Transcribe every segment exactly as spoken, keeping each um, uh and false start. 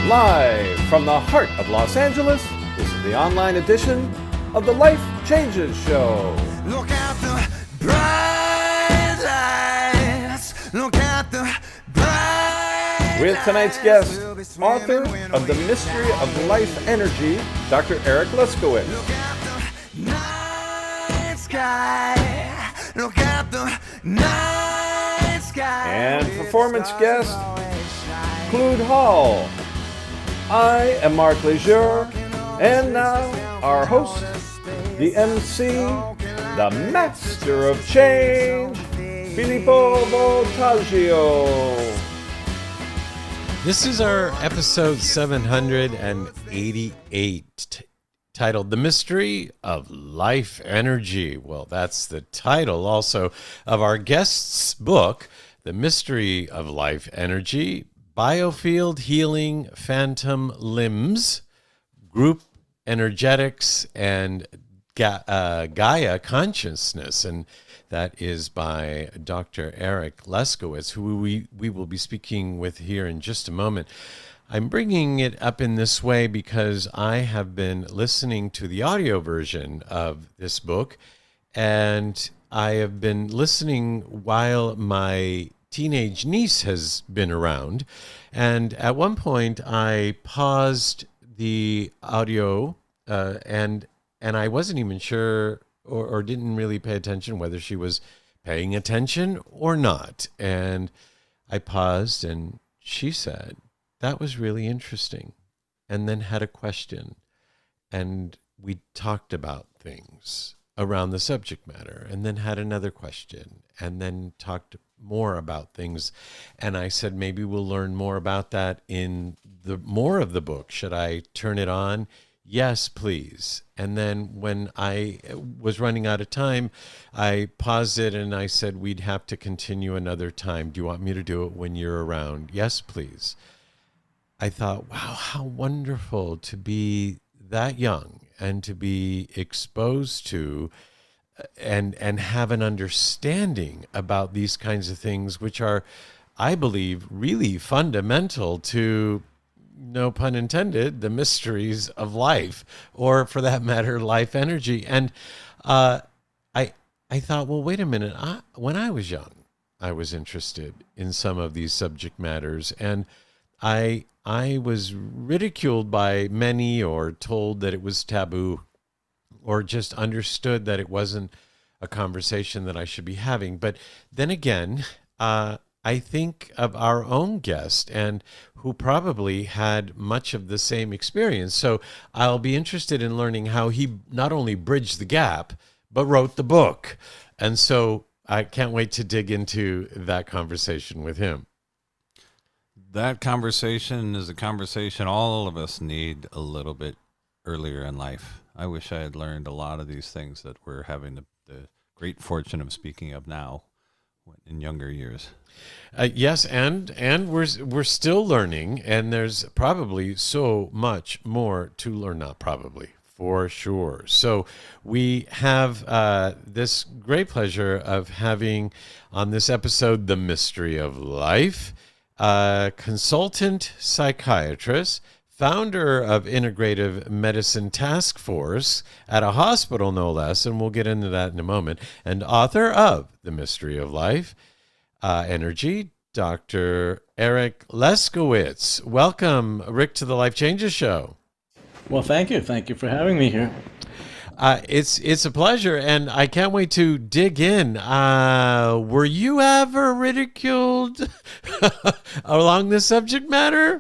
Live from the heart of Los Angeles, this is the online edition of the Life Changes Show. Look at the bright lights. Look at the bright With tonight's guest, author of The Mystery of Life Energy, Doctor Eric Leskowitz. Look at the night sky. Look at the night sky. And performance guest, Claude Hall. I am Mark Lejeune, and now our host, the M C, the Master of Change, Filippo Voltaggio. This is our episode seven hundred eighty-eight, t- titled The Mystery of Life Energy. Well, that's the title also of our guest's book, The Mystery of Life Energy, Biofield Healing Phantom Limbs, Group Energetics, and Ga- uh, Gaia Consciousness. And that is by Doctor Eric Leskowitz, who we, we will be speaking with here in just a moment. I'm bringing it up in this way because I have been listening to the audio version of this book, and I have been listening while my teenage niece has been around. And at one point I paused the audio uh, and and I wasn't even sure or, or didn't really pay attention whether she was paying attention or not. And I paused and she said, "That was really interesting," and then had a question. And we talked about things around the subject matter, and then had another question, and then talked more about things. And I said, maybe we'll learn more about that in the more of the book. Should I turn it on? Yes, please. And then when I was running out of time, I paused it and I said, we'd have to continue another time. Do you want me to do it when you're around? Yes, please. I thought, wow, how wonderful to be that young and to be exposed to and and have an understanding about these kinds of things, which are, I believe, really fundamental to, no pun intended, the mysteries of life, or for that matter, life energy. And uh, I I thought, well, wait a minute. I, when I was young, I was interested in some of these subject matters, and I I was ridiculed by many, or told that it was taboo, or just understood that it wasn't a conversation that I should be having. But then again, uh, I think of our own guest, and who probably had much of the same experience. So I'll be interested in learning how he not only bridged the gap, but wrote the book. And so I can't wait to dig into that conversation with him. That conversation is a conversation all of us need a little bit earlier in life. I wish I had learned a lot of these things that we're having the, the great fortune of speaking of now in younger years. Uh, yes, and and we're we're still learning, and there's probably so much more to learn. Not probably, for sure. So we have uh, this great pleasure of having on this episode, The Mystery of Life, a consultant psychiatrist, founder of Integrative Medicine Task Force at a hospital, no less, and we'll get into that in a moment, and author of The Mystery of Life uh, Energy, Doctor Eric Leskowitz. Welcome, Rick, to the Life Changes Show. Well, thank you. Thank you for having me here. Uh, it's it's a pleasure, and I can't wait to dig in. Uh, were you ever ridiculed along this subject matter?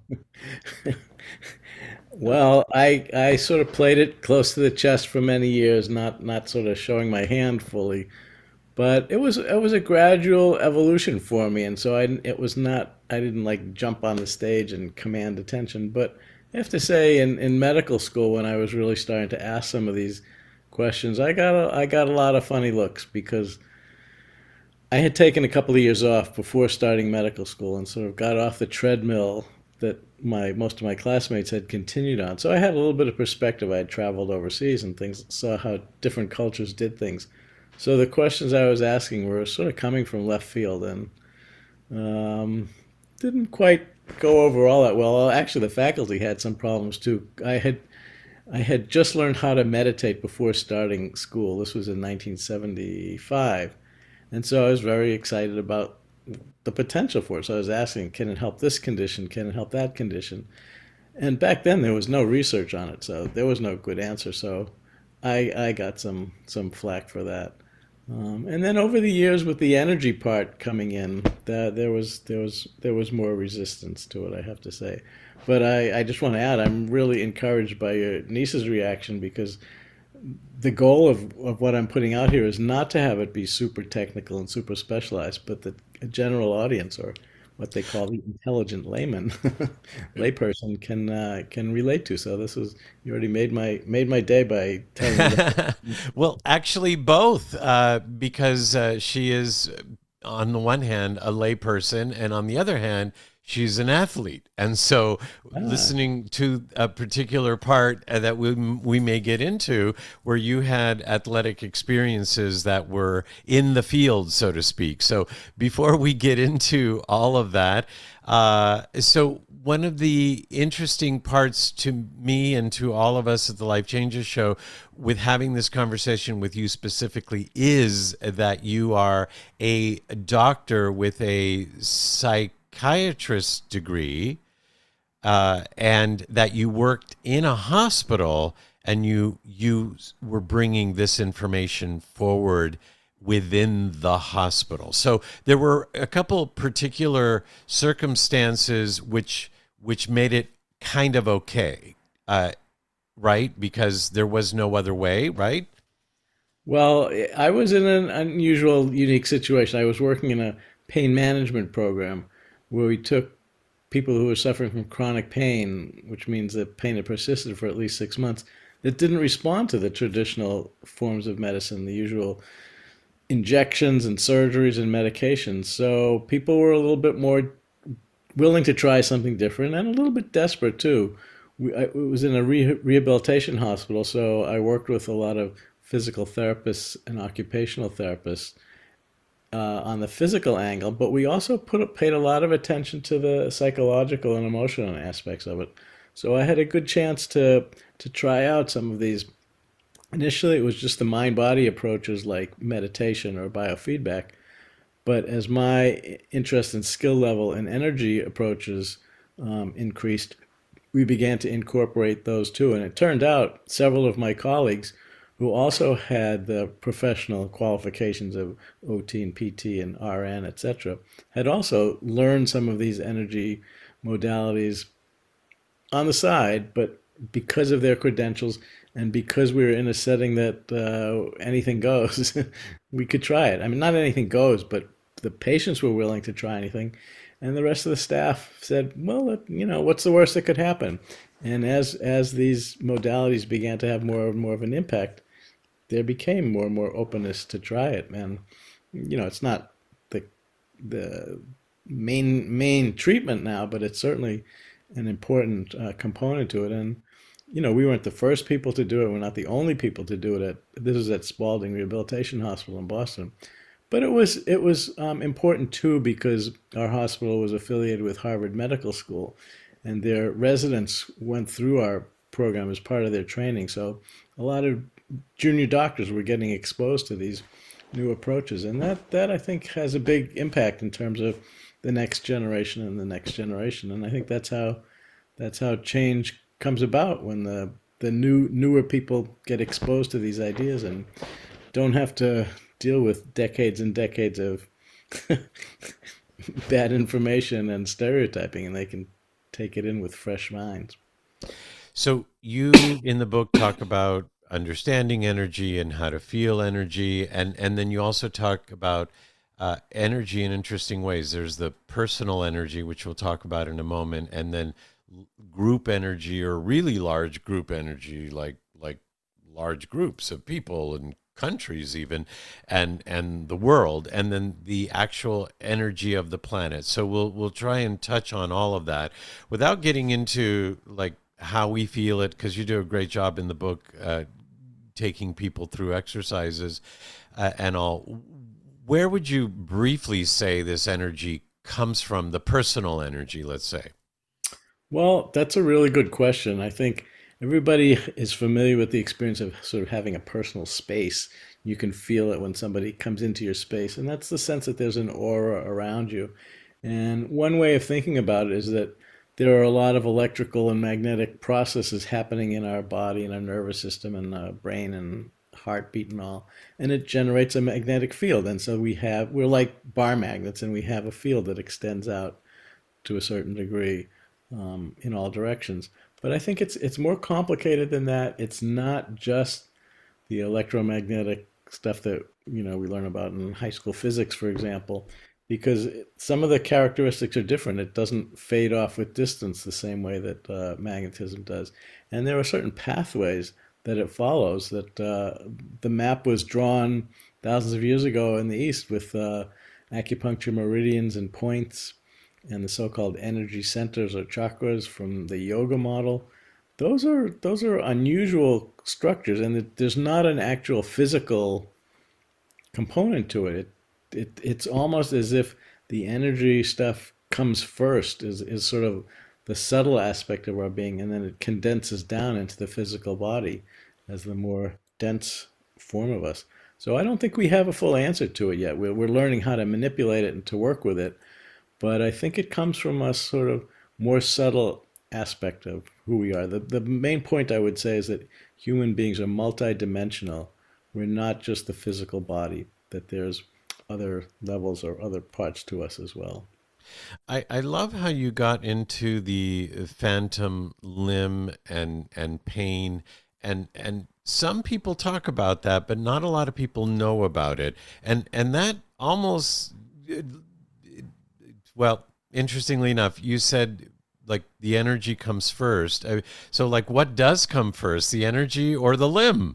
Well, I I sort of played it close to the chest for many years, not not sort of showing my hand fully, but it was it was a gradual evolution for me, and so I it was not I didn't like jump on the stage and command attention. But I have to say, in, in medical school, when I was really starting to ask some of these questions, I got a, I got a lot of funny looks because I had taken a couple of years off before starting medical school and sort of got off the treadmill that my most of my classmates had continued on. So I had a little bit of perspective. I had traveled overseas and things, saw how different cultures did things. So the questions I was asking were sort of coming from left field and um, didn't quite go over all that well. Actually, the faculty had some problems too. I had I had just learned how to meditate before starting school. This was in nineteen seventy-five. And so I was very excited about the potential for it. So I was asking, can it help this condition? Can it help that condition? And back then there was no research on it, so there was no good answer. So I I got some some flack for that. Um, and then over the years, with the energy part coming in, that there was there was there was more resistance to it, I have to say. But I, I just want to add, I'm really encouraged by your niece's reaction, because the goal of, of what I'm putting out here is not to have it be super technical and super specialized, but that a general audience, or what they call the intelligent layman, layperson, can uh, can relate to. So this was, you already made my made my day by telling me that. Well, actually, both, uh, because uh, she is, on the one hand, a layperson, and on the other hand, she's an athlete. And so Ah. listening to a particular part uh, that we, we may get into, where you had athletic experiences that were in the field, so to speak. So before we get into all of that, uh, so one of the interesting parts to me and to all of us at the Life Changes Show with having this conversation with you specifically is that you are a doctor with a psych psychiatrist degree, uh, and that you worked in a hospital, and you you were bringing this information forward within the hospital. So there were a couple particular circumstances which which made it kind of okay, uh, right? Because there was no other way, right? Well, I was in an unusual, unique situation. I was working in a pain management program where we took people who were suffering from chronic pain, which means that pain had persisted for at least six months, that didn't respond to the traditional forms of medicine, the usual injections and surgeries and medications. So people were a little bit more willing to try something different, and a little bit desperate too. We, I, it was in a re- rehabilitation hospital, so I worked with a lot of physical therapists and occupational therapists uh, on the physical angle, but we also put paid a lot of attention to the psychological and emotional aspects of it. So I had a good chance to to try out some of these. Initially, it was just the mind-body approaches like meditation or biofeedback, but as my interest and skill level and energy approaches um, increased, we began to incorporate those too. And it turned out several of my colleagues who also had the professional qualifications of O T and P T and R N, et cetera, had also learned some of these energy modalities on the side, but because of their credentials and because we were in a setting that uh, anything goes, we could try it. I mean, not anything goes, but the patients were willing to try anything. And the rest of the staff said, well, you know, what's the worst that could happen? And as as these modalities began to have more and more of an impact, there became more and more openness to try it. And, you know, it's not the the main main treatment now, but it's certainly an important uh, component to it. And, you know, we weren't the first people to do it. We're not the only people to do it. At this is at Spaulding Rehabilitation Hospital in Boston. But it was it was um, important too, because our hospital was affiliated with Harvard Medical School, and their residents went through our program as part of their training. So a lot of junior doctors were getting exposed to these new approaches, and that that I think has a big impact in terms of the next generation and the next generation. And I think that's how that's how change comes about, when the the new newer people get exposed to these ideas and don't have to deal with decades and decades of bad information and stereotyping, and they can take it in with fresh minds. So you in the book talk about understanding energy and how to feel energy, and and then you also talk about uh, energy in interesting ways. There's the personal energy, which we'll talk about in a moment, and then group energy, or really large group energy, like like large groups of people and countries even, and and the world, and then the actual energy of the planet. So we'll we'll try and touch on all of that without getting into like how we feel it, because you do a great job in the book uh, taking people through exercises uh, and all. Where would you briefly say this energy comes from, the personal energy, let's say? Well, that's a really good question. I think everybody is familiar with the experience of sort of having a personal space. You can feel it when somebody comes into your space, and that's the sense that there's an aura around you. And one way of thinking about it is that there are a lot of electrical and magnetic processes happening in our body and our nervous system and uh, brain and heartbeat and all, and it generates a magnetic field. And so we have we're like bar magnets, and we have a field that extends out to a certain degree um, in all directions. But I think it's it's more complicated than that. It's not just the electromagnetic stuff that you know we learn about in high school physics, for example, because some of the characteristics are different. It doesn't fade off with distance the same way that uh, magnetism does, and there are certain pathways that it follows. That uh, the map was drawn thousands of years ago in the East with uh, acupuncture meridians and points and the so-called energy centers or chakras from the yoga model. Those are those are unusual structures, and it, there's not an actual physical component to it. It, it. It's almost as if the energy stuff comes first, is, is sort of the subtle aspect of our being, and then it condenses down into the physical body as the more dense form of us. So I don't think we have a full answer to it yet. We're, we're learning how to manipulate it and to work with it, but I think it comes from a sort of more subtle aspect of who we are. The, the main point I would say is that human beings are multidimensional. We're not just the physical body, that there's other levels or other parts to us as well. I, I love how you got into the phantom limb and and pain, and and some people talk about that, but not a lot of people know about it. And and that almost, well, interestingly enough, you said like the energy comes first. I- So like what does come first, the energy or the limb?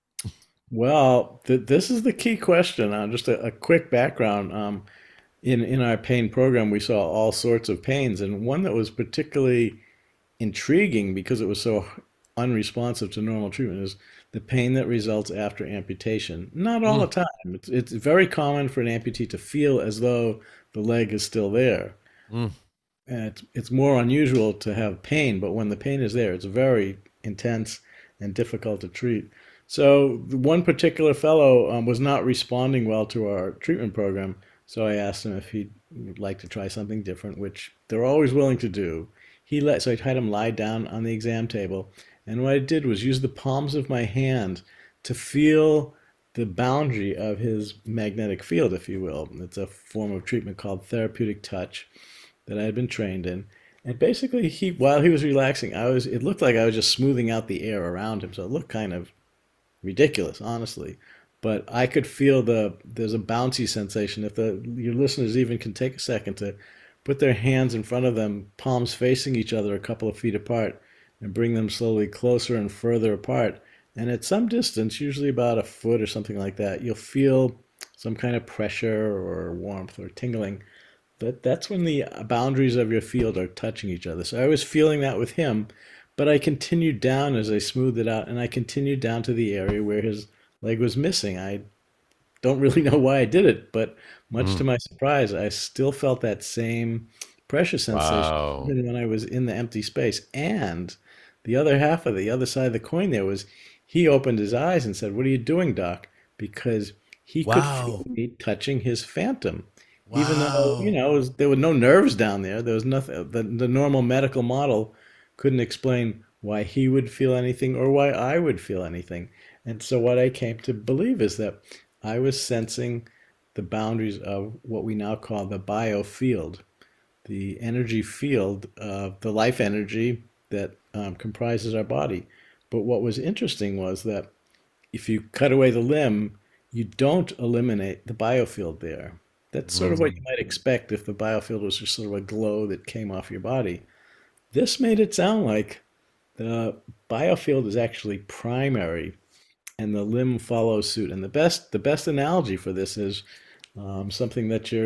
Well, th this is the key question. Uh, just a, a quick background. Um, in in our pain program, we saw all sorts of pains, and one that was particularly intriguing because it was so unresponsive to normal treatment is the pain that results after amputation. Not all the Mm, time. It's, it's very common for an amputee to feel as though the leg is still there. mm. And it's, it's more unusual to have pain, but when the pain is there, it's very intense and difficult to treat. So one particular fellow um, was not responding well to our treatment program, so I asked him if he'd like to try something different, which they're always willing to do. He let so I had him lie down on the exam table, and what I did was use the palms of my hand to feel the boundary of his magnetic field, if you will. It's a form of treatment called therapeutic touch that I had been trained in. And basically, he while he was relaxing, I was it looked like I was just smoothing out the air around him, so it looked kind of ridiculous, honestly. But I could feel the there's a bouncy sensation. If the your listeners even can take a second to put their hands in front of them, palms facing each other a couple of feet apart, and bring them slowly closer and further apart. And at some distance, usually about a foot or something like that, you'll feel some kind of pressure or warmth or tingling. That that's when the boundaries of your field are touching each other. So I was feeling that with him, but I continued down as I smoothed it out, and I continued down to the area where his leg was missing. I don't really know why I did it, but much to Mm. my surprise, I still felt that same pressure sensation Wow. even when I was in the empty space. And the other half of the other side of the coin there was he opened his eyes and said, "What are you doing, Doc?" Because he could feel Wow. me touching his phantom. Even though, you Wow. know, it was, there were no nerves down there. There was nothing, the, the normal medical model couldn't explain why he would feel anything or why I would feel anything. And so what I came to believe is that I was sensing the boundaries of what we now call the biofield, the energy field of the life energy that um, comprises our body. But what was interesting was that if you cut away the limb, you don't eliminate the biofield there. That's sort of what you Mm. might expect if the biofield was just sort of a glow that came off your body. This made it sound like the biofield is actually primary and the limb follows suit. And the best the best analogy for this is um, something that your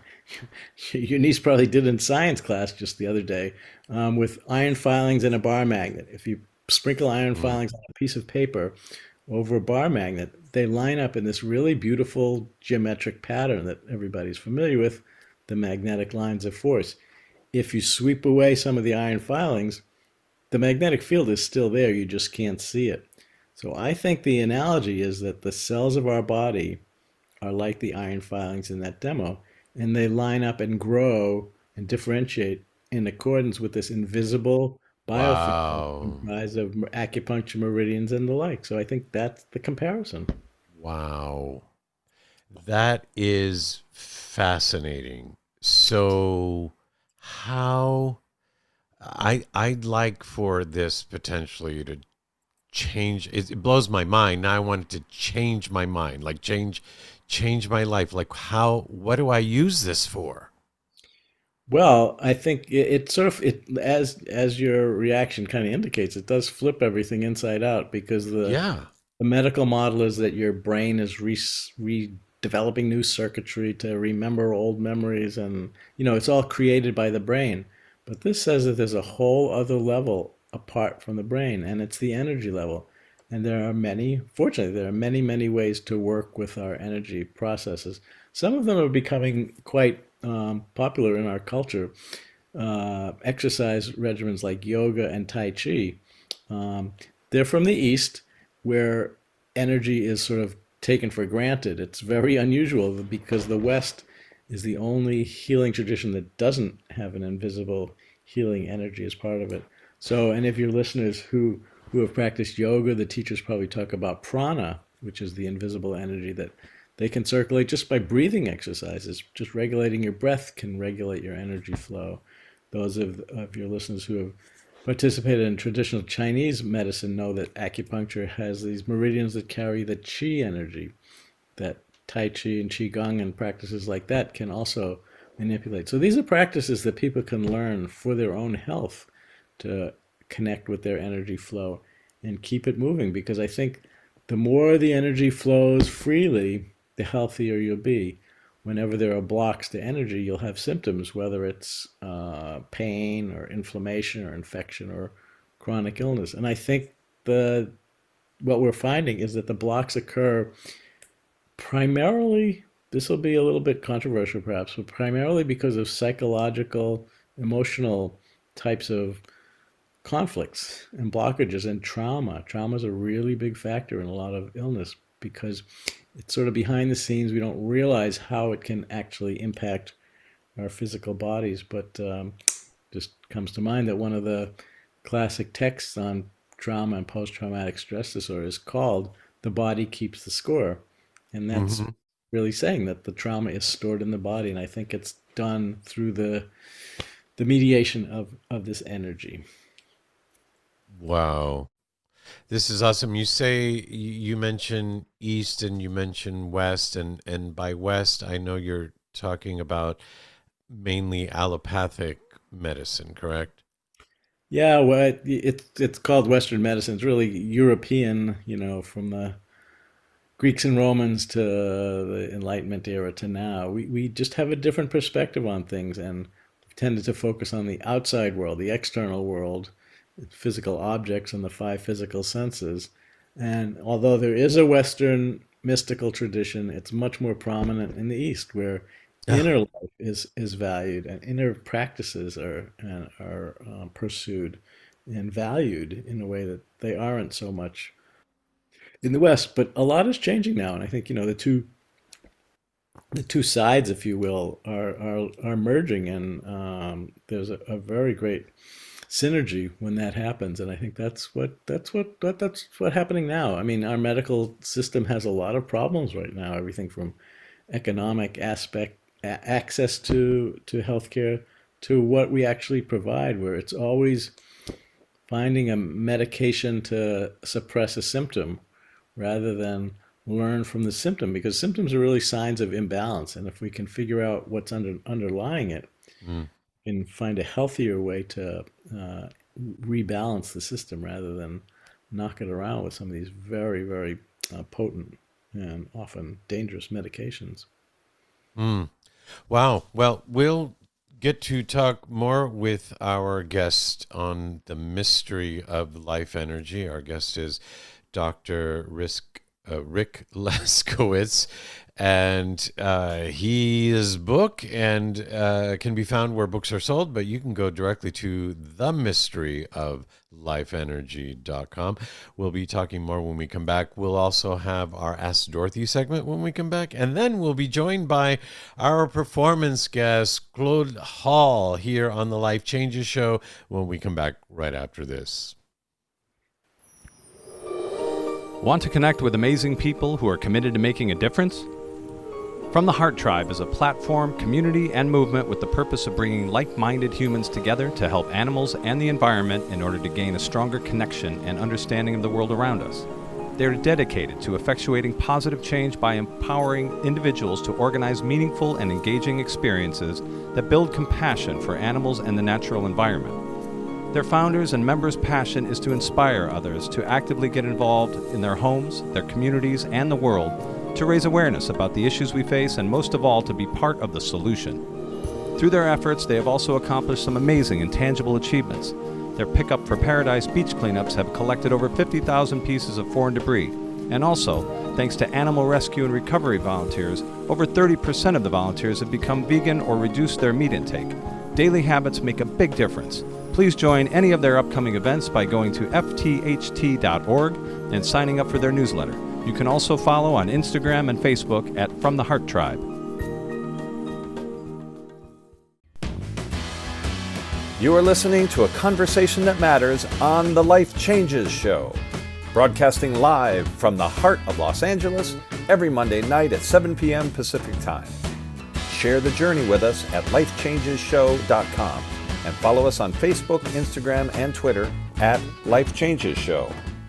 your niece probably did in science class just the other day um, with iron filings and a bar magnet. If you sprinkle iron Mm. filings on a piece of paper over a bar magnet, they line up in this really beautiful geometric pattern that everybody's familiar with, the magnetic lines of force. if you sweep away some of the iron filings, the magnetic field is still there. You just can't see it. So I think the analogy is that the cells of our body are like the iron filings in that demo, and they line up and grow and differentiate in accordance with this invisible biofilm Wow. comprised of acupuncture meridians and the like. So I think that's the comparison. Wow. That is fascinating. So how I I'd like for this potentially to change it, it blows my mind. Now I want it to change my mind, like change change my life. Like how what do I use this for? Well, I think it, it sort of it as as your reaction kind of indicates, it does flip everything inside out because the Yeah. the medical model is that your brain is re, redeveloping new circuitry to remember old memories, and you know it's all created by the brain. But this says that there's a whole other level apart from the brain, and it's the energy level. And there are many, fortunately, there are many, many ways to work with our energy processes. Some of them are becoming quite um, popular in our culture. Uh, exercise regimens like yoga and Tai Chi. Um, they're from the East, where energy is sort of taken for granted. It's very unusual because the West is the only healing tradition that doesn't have an invisible healing energy as part of it. So, and if your listeners who who have practiced yoga, the teachers probably talk about prana, which is the invisible energy that they can circulate just by breathing exercises. Just regulating your breath can regulate your energy flow. Those of, of your listeners who have participated in traditional Chinese medicine know that acupuncture has these meridians that carry the qi energy that Tai Chi and Qigong and practices like that can also manipulate. So these are practices that people can learn for their own health to connect with their energy flow and keep it moving, because I think the more the energy flows freely, the healthier you'll be. Whenever there are blocks to energy, you'll have symptoms, whether it's uh, pain or inflammation or infection or chronic illness. And I think the what we're finding is that the blocks occur primarily, this will be a little bit controversial perhaps, but primarily because of psychological, emotional types of conflicts and blockages and trauma. Trauma is a really big factor in a lot of illness because it's sort of behind the scenes. We don't realize how it can actually impact our physical bodies, but um, just comes to mind that one of the classic texts on trauma and post-traumatic stress disorder is called "The Body Keeps the Score," and that's Mm-hmm. really saying that the trauma is stored in the body, and I think it's done through the the mediation of of this energy. Wow. This is awesome. You say you you mention East and you mention West, and and by West, I know you're talking about mainly allopathic medicine, correct? Yeah, well, it, it's it's called Western medicine. It's really European, you know, from the Greeks and Romans to the Enlightenment era to now. We we just have a different perspective on things, and we've tended to focus on the outside world, the external world, physical objects and the five physical senses. And although there is a Western mystical tradition, it's much more prominent in the East, where Ah, inner life is is valued and inner practices are and are um, pursued and valued in a way that they aren't so much in the West. But a lot is changing now, and I think you know the two the two sides, if you will, are are, are merging, and um, there's a, a very great synergy when that happens. And I think that's what that's what, what that's what happening now. I mean, our medical system has a lot of problems right now. Everything from economic aspect, a- access to to healthcare, to what we actually provide, where it's always finding a medication to suppress a symptom rather than learn from the symptom, because symptoms are really signs of imbalance, and if we can figure out what's under underlying it mm. and find a healthier way to uh, rebalance the system rather than knock it around with some of these very, very uh, potent and often dangerous medications. Mm. Wow. Well, we'll get to talk more with our guest on the mystery of life energy. Our guest is Doctor Risk, uh, Rick Leskowitz. And uh, his book and uh, can be found where books are sold, but you can go directly to the mystery of life energy dot com. We'll be talking more when we come back. We'll also have our Ask Dorothy segment when we come back. And then we'll be joined by our performance guest, Claude Hall, here on the Life Changes Show when we come back right after this. Want to connect with amazing people who are committed to making a difference? From the Heart Tribe is a platform, community, and movement with the purpose of bringing like-minded humans together to help animals and the environment in order to gain a stronger connection and understanding of the world around us. They are dedicated to effectuating positive change by empowering individuals to organize meaningful and engaging experiences that build compassion for animals and the natural environment. Their founders and members' passion is to inspire others to actively get involved in their homes, their communities, and the world, to raise awareness about the issues we face, and most of all, to be part of the solution. Through their efforts, they have also accomplished some amazing and tangible achievements. Their Pickup for Paradise beach cleanups have collected over fifty thousand pieces of foreign debris. And also, thanks to animal rescue and recovery volunteers, over thirty percent of the volunteers have become vegan or reduced their meat intake. Daily habits make a big difference. Please join any of their upcoming events by going to f t h t dot org and signing up for their newsletter. You can also follow on Instagram and Facebook at From the Heart Tribe. You are listening to a conversation that matters on the Life Changes Show, broadcasting live from the heart of Los Angeles every Monday night at seven p.m. Pacific Time. Share the journey with us at life changes show dot com and follow us on Facebook, Instagram, and Twitter at Life Changes Show.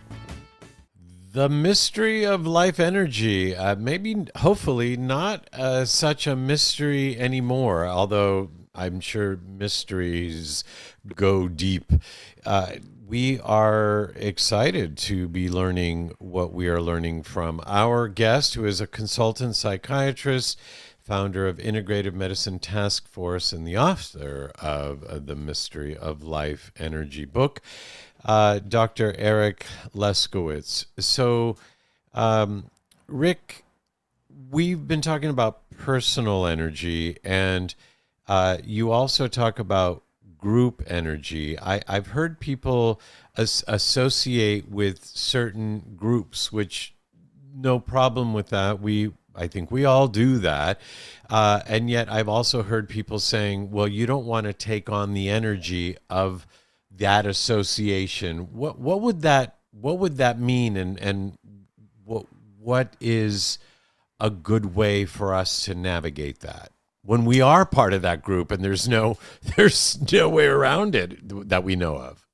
The mystery of life energy, uh, maybe, hopefully, not uh, such a mystery anymore, although I'm sure mysteries go deep. Uh, we are excited to be learning what we are learning from our guest, who is a consultant psychiatrist, founder of Integrative Medicine Task Force, and the author of uh, The Mystery of Life Energy book. Uh, Doctor Eric Leskowitz. So, um, Rick, we've been talking about personal energy, and uh, you also talk about group energy. I, I've heard people as- associate with certain groups, which no problem with that. We, I think we all do that. Uh, and yet I've also heard people saying, well, you don't want to take on the energy of that association. What what would that what would that mean, and and what what is a good way for us to navigate that when we are part of that group and there's no there's no way around it that we know of?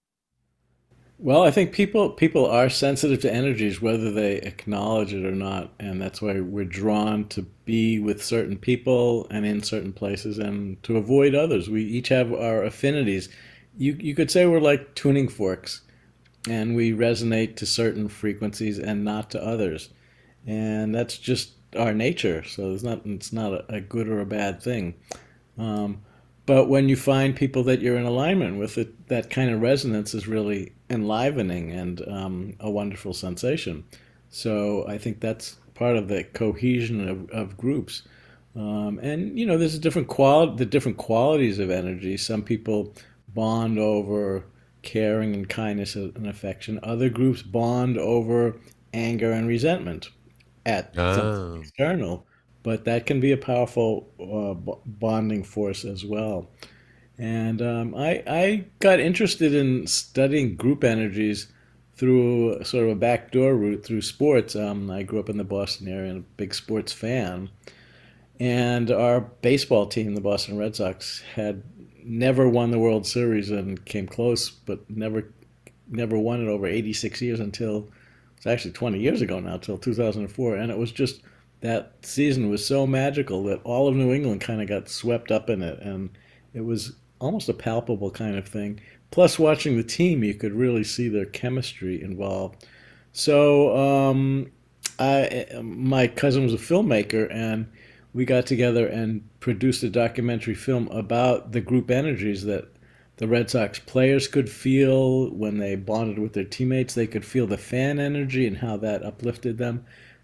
Well, I think people people are sensitive to energies, whether they acknowledge it or not, and that's why we're drawn to be with certain people and in certain places, and to avoid others. We each have our affinities. You you could say we're like tuning forks, and we resonate to certain frequencies and not to others, and that's just our nature. So it's not it's not a, a good or a bad thing. Um, but when you find people that you're in alignment with, it, that kind of resonance is really enlivening and um, a wonderful sensation. So I think that's part of the cohesion of, of groups. Um, and you know, there's a different qual the different qualities of energy. Some people bond over caring and kindness and affection. Other groups bond over anger and resentment at Oh. something external, but that can be a powerful uh, b- bonding force as well. And um, I, I got interested in studying group energies through sort of a backdoor route through sports. Um, I grew up in the Boston area and a big sports fan. And our baseball team, the Boston Red Sox, had never won the World Series and came close, but never never won it over eighty-six years until, it's actually twenty years ago now, till two thousand four. And it was just, that season was so magical that all of New England kind of got swept up in it. And it was almost a palpable kind of thing. Plus, watching the team, you could really see their chemistry involved. So um, I, my cousin was a filmmaker, and we got together and produced a documentary film about the group energies that the Red Sox players could feel when they bonded with their teammates. They could feel the fan energy and how that uplifted them.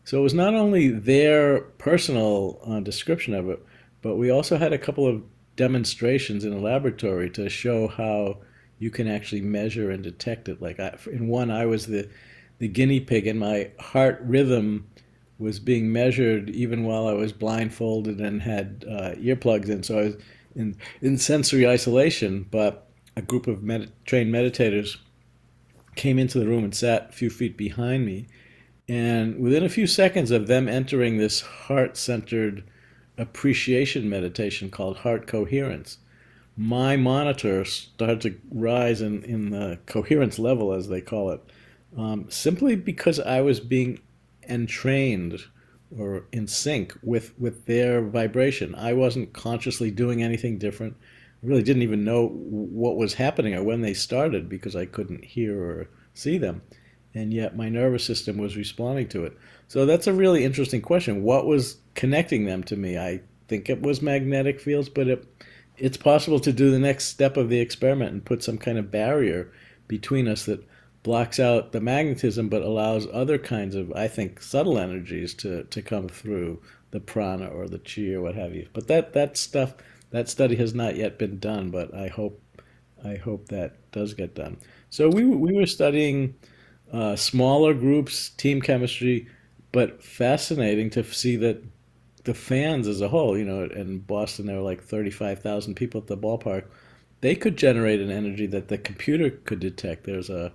So it was not only their personal uh, description of it, but we also had a couple of demonstrations in a laboratory to show how you can actually measure and detect it. Like I, in one, I was the the guinea pig, and my heart rhythm was being measured even while I was blindfolded and had uh, earplugs in. So I was in in sensory isolation. But a group of med- trained meditators came into the room and sat a few feet behind me. And within a few seconds of them entering this heart centered appreciation meditation called heart coherence, my monitor started to rise in, in the coherence level, as they call it, um, simply because I was being entrained or in sync with, with their vibration. I wasn't consciously doing anything different. I really didn't even know what was happening or when they started because I couldn't hear or see them. And yet my nervous system was responding to it. So that's a really interesting question. What was connecting them to me? I think it was magnetic fields, but it, it's possible to do the next step of the experiment and put some kind of barrier between us that blocks out the magnetism but allows other kinds of, I think, subtle energies to, to come through, the prana or the chi or what have you. But that, that stuff, that study has not yet been done, but I hope I hope that does get done. So we we were studying uh, smaller groups, team chemistry, but fascinating to see that the fans as a whole, you know, in Boston there were like thirty-five thousand people at the ballpark. They could generate an energy that the computer could detect. There's a,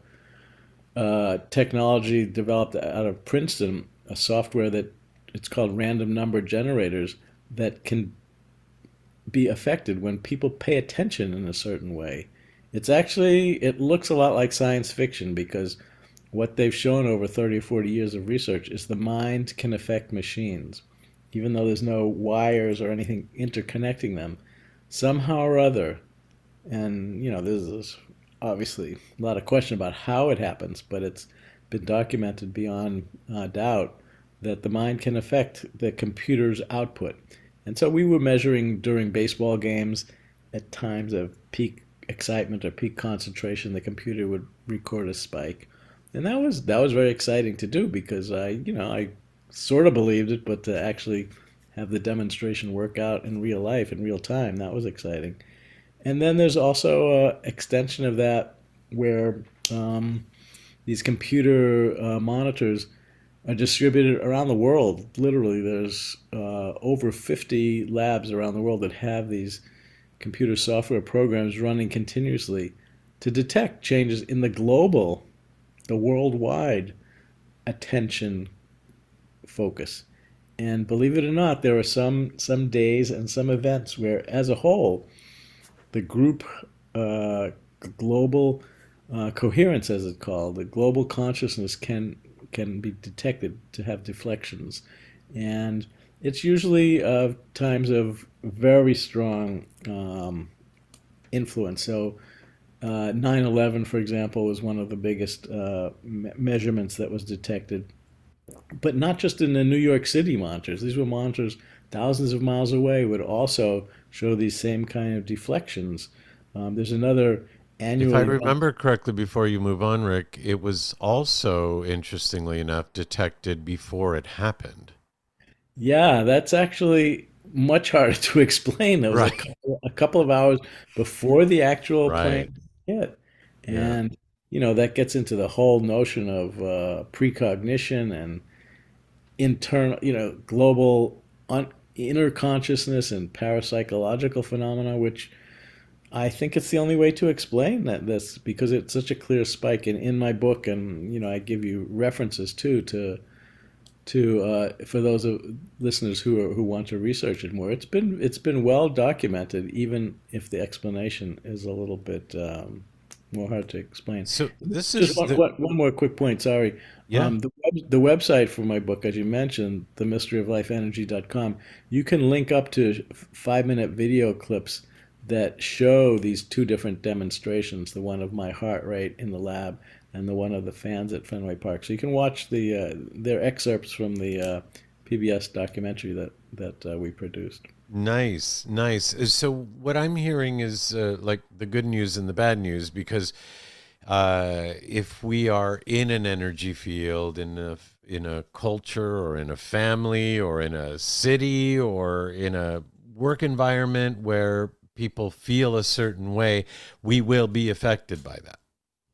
a technology developed out of Princeton, a software that it's called random number generators that can be affected when people pay attention in a certain way. It's actually, it looks a lot like science fiction because what they've shown over thirty or forty years of research is the mind can affect machines. Even though there's no wires or anything interconnecting them, somehow or other, and you know, there's obviously a lot of question about how it happens, but it's been documented beyond uh, doubt that the mind can affect the computer's output. And so we were measuring during baseball games at times of peak excitement or peak concentration, the computer would record a spike. And that was that was very exciting to do because I, you know, I sort of believed it, but to actually have the demonstration work out in real life, in real time, that was exciting. And then there's also an extension of that where um, these computer uh, monitors are distributed around the world. Literally, there's uh, over fifty labs around the world that have these computer software programs running continuously to detect changes in the global, the worldwide attention focus. And believe it or not, there are some some days and some events where, as a whole, the group uh, global uh, coherence, as it's called, the global consciousness can can be detected to have deflections, and it's usually uh, times of very strong um, influence. So uh, nine eleven, for example, was one of the biggest uh, me- measurements that was detected, but not just in the New York City monitors. These were monitors thousands of miles away would also show these same kind of deflections. Um, there's another annual If I event. remember correctly, before you move on, Rick, it was also, interestingly enough, detected before it happened. Yeah, that's actually much harder to explain. There was a Right. couple, a couple of hours before the actual Right. plane hit. Yeah. And, you know, that gets into the whole notion of uh, precognition and internal, you know, global un- inner consciousness and parapsychological phenomena, which I think it's the only way to explain that this because it's such a clear spike. And in my book, and, you know, I give you references too to to uh, for those of listeners who are, who want to research it more. It's been it's been well documented, even if the explanation is a little bit um, more hard to explain. So this Just is one, the one, one more quick point. Sorry. yeah. Um, the web, the website for my book, as you mentioned, the mystery of life energy dot com. You can link up to five minute video clips that show these two different demonstrations. The one of my heart rate in the lab, and the one of the fans at Fenway Park. So you can watch the uh, their excerpts from the uh, P B S documentary that that uh, we produced. Nice, nice. Uh, So what I'm hearing is uh, like the good news and the bad news, because uh, if we are in an energy field, in a, in a culture or in a family or in a city or in a work environment where people feel a certain way, we will be affected by that.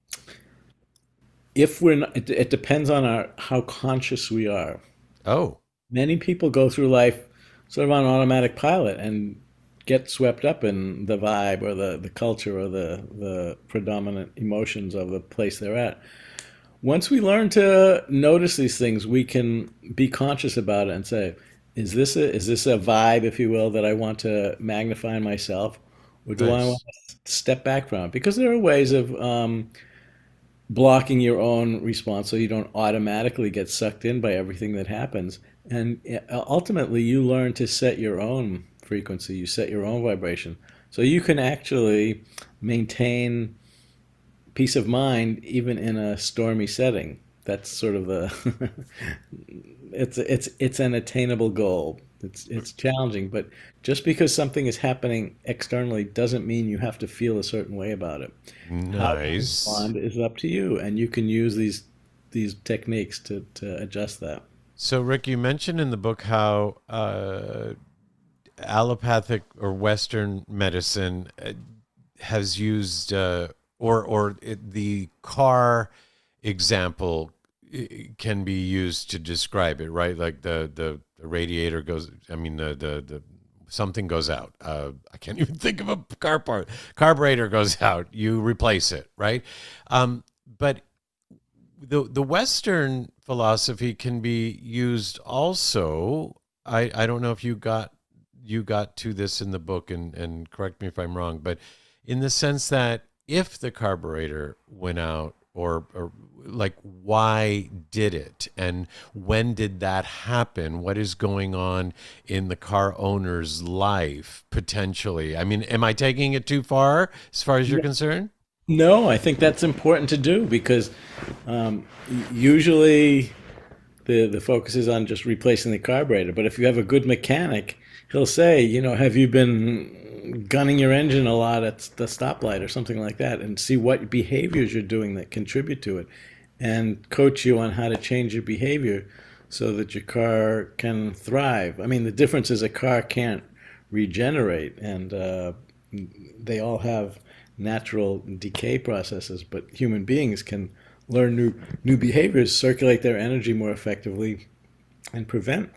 If we're not, it, it depends on our how conscious we are. Oh, Many people go through life sort of on automatic pilot and get swept up in the vibe or the, the culture or the, the predominant emotions of the place they're at. Once we learn to notice these things, we can be conscious about it and say, is this a, is this a vibe, if you will, that I want to magnify in myself? Or do I nice. want to step back from it? Because there are ways of um, blocking your own response so you don't automatically get sucked in by everything that happens. And uh, ultimately, you learn to set your own frequency, you set your own vibration. So you can actually maintain peace of mind even in a stormy setting. That's sort of the it's it's it's an attainable goal. It's it's challenging, but just because something is happening externally doesn't mean you have to feel a certain way about it. How you Nice. respond is up to you, and you can use these these techniques to to adjust that. So, Rick, you mentioned in the book how uh, allopathic or Western medicine uh, has used, uh, or or it, the car example i- can be used to describe it, right? Like the the, the radiator goes. I mean, the the the something goes out. Uh, I can't even think of a car part. Carburetor goes out. You replace it, right? Um, but the the Western philosophy can be used also. I, I don't know if you got you got to this in the book, and, and correct me if I'm wrong, but in the sense that if the carburetor went out, or, or like why did it, and when did that happen? What is going on in the car owner's life potentially? I mean, am I taking it too far as far as you're concerned? No, I think that's important to do because um, y- usually the the focus is on just replacing the carburetor. But if you have a good mechanic, he'll say, you know, have you been gunning your engine a lot at the stoplight or something like that, and see what behaviors you're doing that contribute to it, and coach you on how to change your behavior so that your car can thrive. I mean, the difference is a car can't regenerate, and uh, they all have natural decay processes, but human beings can learn new new behaviors, circulate their energy more effectively, and prevent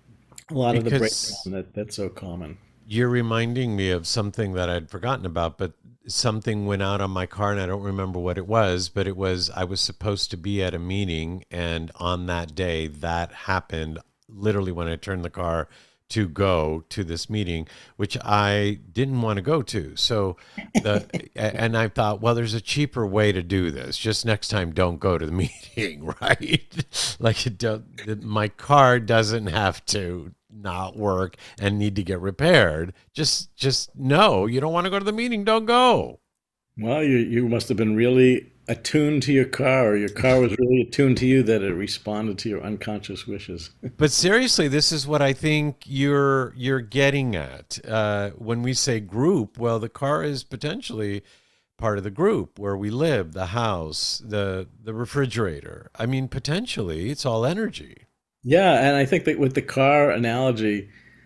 a lot of the Because breakdown that, that's so common. you're reminding me of something that I'd forgotten about, but something went out on my car and I don't remember what it was, but it was I was supposed to be at a meeting, and on that day that happened literally when I turned the car to go to this meeting, which I didn't want to go to. So the and I thought, well, there's a cheaper way to do this. Just next time don't go to the meeting, right? Like it do, my car doesn't have to not work and need to get repaired. Just just no, you don't want to go to the meeting, don't go. Well, you you must have been really attuned to your car, or your car was really attuned to you that it responded to your unconscious wishes. But seriously, this is what I think you're you're getting at. Uh, when we say group, well, the car is potentially part of the group where we live, the house, the the refrigerator. I mean, potentially, it's all energy. Yeah, and I think that with the car analogy,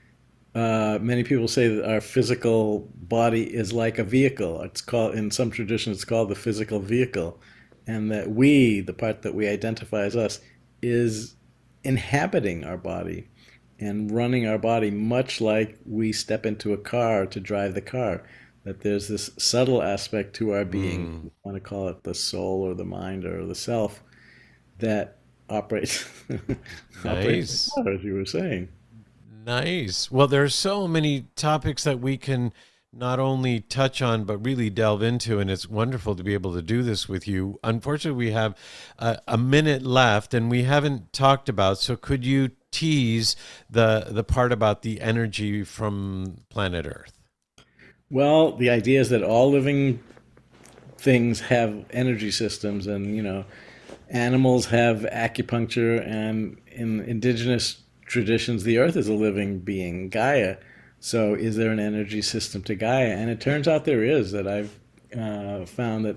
uh, many people say that our physical body is like a vehicle. It's called, in some traditions, it's called the physical vehicle, and that we, the part that we identify as us, is inhabiting our body and running our body much like we step into a car to drive the car. That there's this subtle aspect to our being, Mm, you want to call it the soul or the mind or the self, that operates operates nice. the car, as you were saying. Nice. Well, there's so many topics that we can not only touch on, but really delve into. And it's wonderful to be able to do this with you. Unfortunately, we have a, a minute left and we haven't talked about. So could you tease the, the part about the energy from planet Earth? Well, the idea is that all living things have energy systems, and you know, animals have acupuncture, and in indigenous traditions, the earth is a living being, Gaia. So, is there an energy system to Gaia? And it turns out there is. That I've uh, found that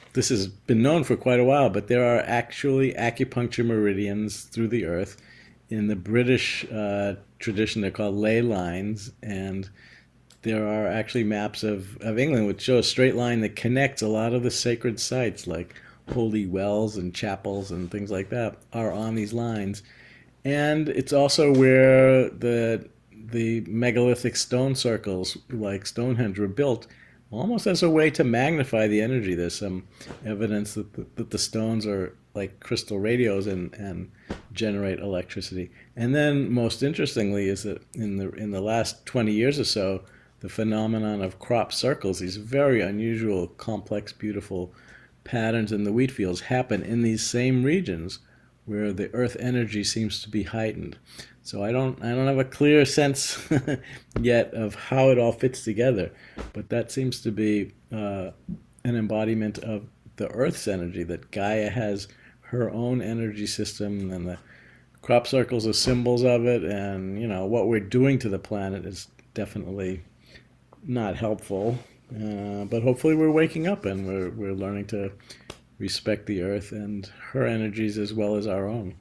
this has been known for quite a while, but there are actually acupuncture meridians through the earth. In the British uh, tradition, they're called ley lines, and there are actually maps of, of England which show a straight line that connects a lot of the sacred sites, like holy wells and chapels and things like that, are on these lines. And it's also where the the megalithic stone circles, like Stonehenge, were built, almost as a way to magnify the energy. There's some evidence that the, that the stones are like crystal radios and, and generate electricity. And then, most interestingly, is that in the in the last twenty years or so, the phenomenon of crop circles, these very unusual, complex, beautiful patterns in the wheat fields, happen in these same regions where the earth energy seems to be heightened. So I don't I don't have a clear sense yet of how it all fits together, but that seems to be uh, an embodiment of the earth's energy, that Gaia has her own energy system, and the crop circles are symbols of it, and you know what we're doing to the planet is definitely not helpful. Uh, but hopefully we're waking up and we're we're learning to respect the earth and her energies as well as our own.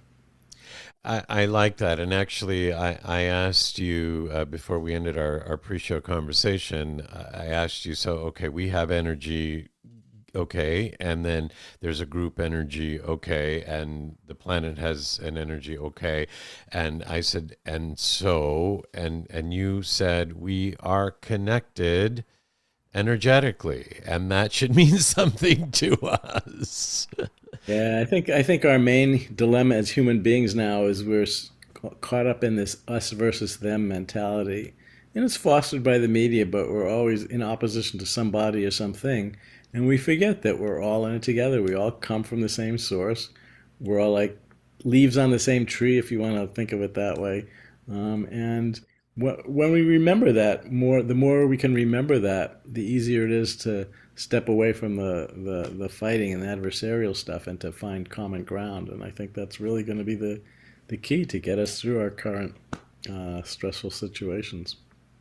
I, I like that. And actually, I, I asked you uh, before we ended our, our pre-show conversation, I asked you, so, okay, we have energy, okay, and then there's a group energy, okay, and the planet has an energy, okay. And I said, and so, and, and you said, we are connected energetically, and that should mean something to us. Yeah, I think I think our main dilemma as human beings now is we're caught up in this us versus them mentality, and it's fostered by the media. But we're always in opposition to somebody or something, and we forget that we're all in it together. We all come from the same source. We're all like leaves on the same tree, if you want to think of it that way. Um, and when we remember that more, the more we can remember that, the easier it is to step away from the, the, the fighting and the adversarial stuff and to find common ground. And I think that's really going to be the, the key to get us through our current uh, stressful situations.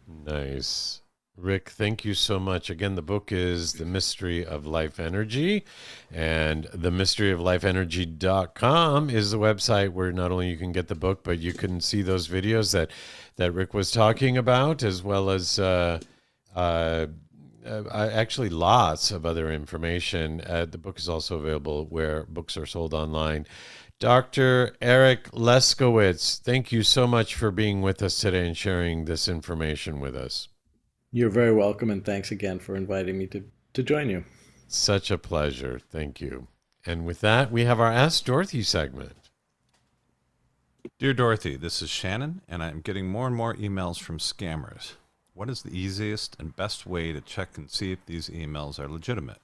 Nice. Rick, thank you so much. Again, the book is The Mystery of Life Energy, and the mystery of life energy dot com is the website where not only you can get the book, but you can see those videos that, that Rick was talking about, as well as uh, uh, uh, actually lots of other information. Uh, the book is also available where books are sold online. Doctor Eric Leskowitz, thank you so much for being with us today and sharing this information with us. You're very welcome, and thanks again for inviting me to, to join you. Such a pleasure. Thank you. And with that, we have our Ask Dorothy segment. Dear Dorothy, this is Shannon, and I'm getting more and more emails from scammers. What is the easiest and best way to check and see if these emails are legitimate?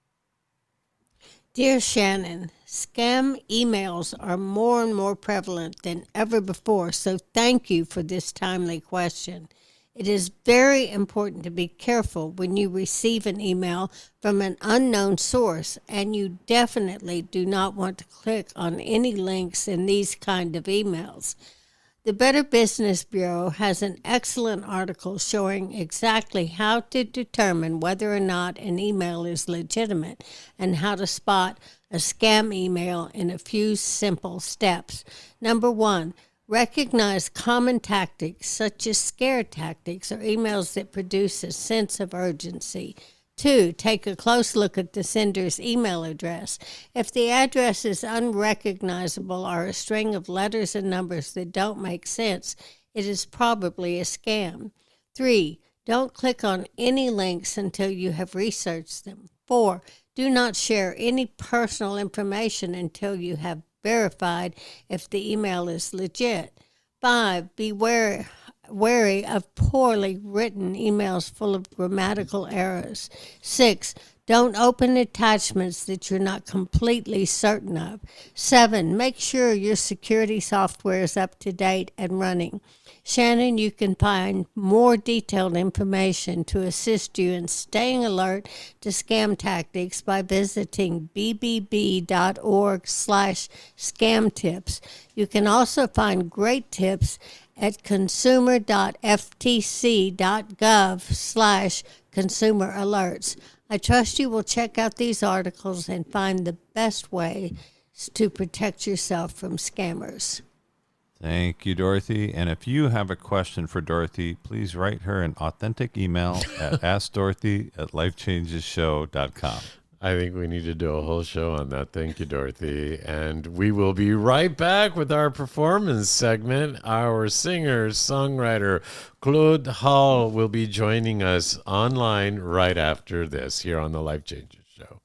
Dear Shannon, scam emails are more and more prevalent than ever before, so thank you for this timely question. It is very important to be careful when you receive an email from an unknown source, and you definitely do not want to click on any links in these kind of emails. The Better Business Bureau has an excellent article showing exactly how to determine whether or not an email is legitimate and how to spot a scam email in a few simple steps. Number one, recognize common tactics such as scare tactics or emails that produce a sense of urgency. Two, take a close look at the sender's email address. If the address is unrecognizable or a string of letters and numbers that don't make sense, it is probably a scam. Three, don't click on any links until you have researched them. Four, do not share any personal information until you have verified if the email is legit. Five, be wary, wary of poorly written emails full of grammatical errors. Six, don't open attachments that you're not completely certain of. Seven, make sure your security software is up to date and running. Shannon, you can find more detailed information to assist you in staying alert to scam tactics by visiting b b b dot org slash scam tips. You can also find great tips at consumer dot f t c dot gov slash consumer alerts. I trust you will check out these articles and find the best way to protect yourself from scammers. Thank you, Dorothy. And if you have a question for Dorothy, please write her an authentic email at ask dorothy at life changes show dot com. I think we need to do a whole show on that. Thank you, Dorothy. And we will be right back with our performance segment. Our singer, songwriter, Claude Hall, will be joining us online right after this here on the Life Changes Show.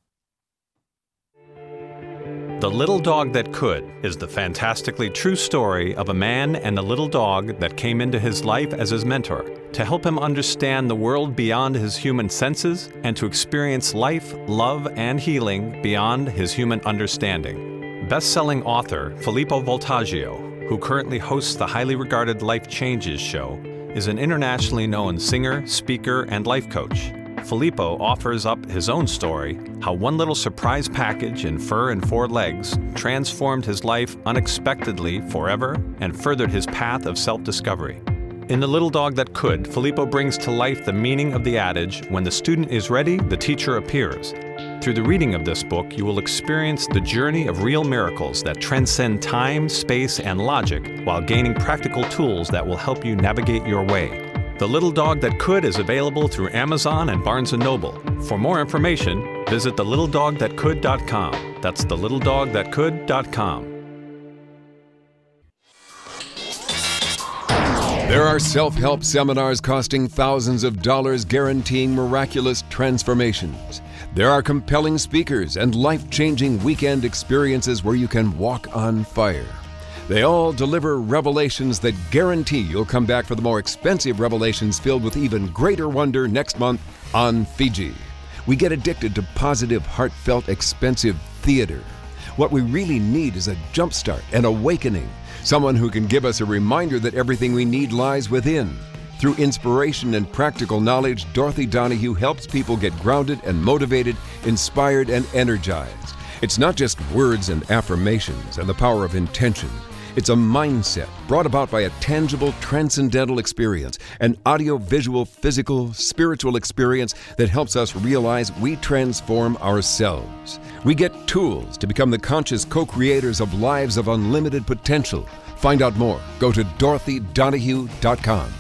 The Little Dog That Could is the fantastically true story of a man and a little dog that came into his life as his mentor to help him understand the world beyond his human senses and to experience life, love, and healing beyond his human understanding. Best-selling author Filippo Voltaggio, who currently hosts the highly regarded Life Changes Show, is an internationally known singer, speaker, and life coach. Filippo offers up his own story, how one little surprise package in fur and four legs transformed his life unexpectedly forever and furthered his path of self-discovery. In The Little Dog That Could, Filippo brings to life the meaning of the adage, when the student is ready, the teacher appears. Through the reading of this book, you will experience the journey of real miracles that transcend time, space, and logic while gaining practical tools that will help you navigate your way. The Little Dog That Could is available through Amazon and Barnes and Noble. For more information, visit the little dog that could dot com. That's the little dog that could dot com. There are self-help seminars costing thousands of dollars guaranteeing miraculous transformations. There are compelling speakers and life-changing weekend experiences where you can walk on fire. They all deliver revelations that guarantee you'll come back for the more expensive revelations filled with even greater wonder next month on Fiji. We get addicted to positive, heartfelt, expensive theater. What we really need is a jumpstart, an awakening, someone who can give us a reminder that everything we need lies within. Through inspiration and practical knowledge, Dorothy Donahue helps people get grounded and motivated, inspired and energized. It's not just words and affirmations and the power of intention. It's a mindset brought about by a tangible, transcendental experience, an audio-visual, physical, spiritual experience that helps us realize we transform ourselves. We get tools to become the conscious co-creators of lives of unlimited potential. Find out more. Go to dorothy donahue dot com.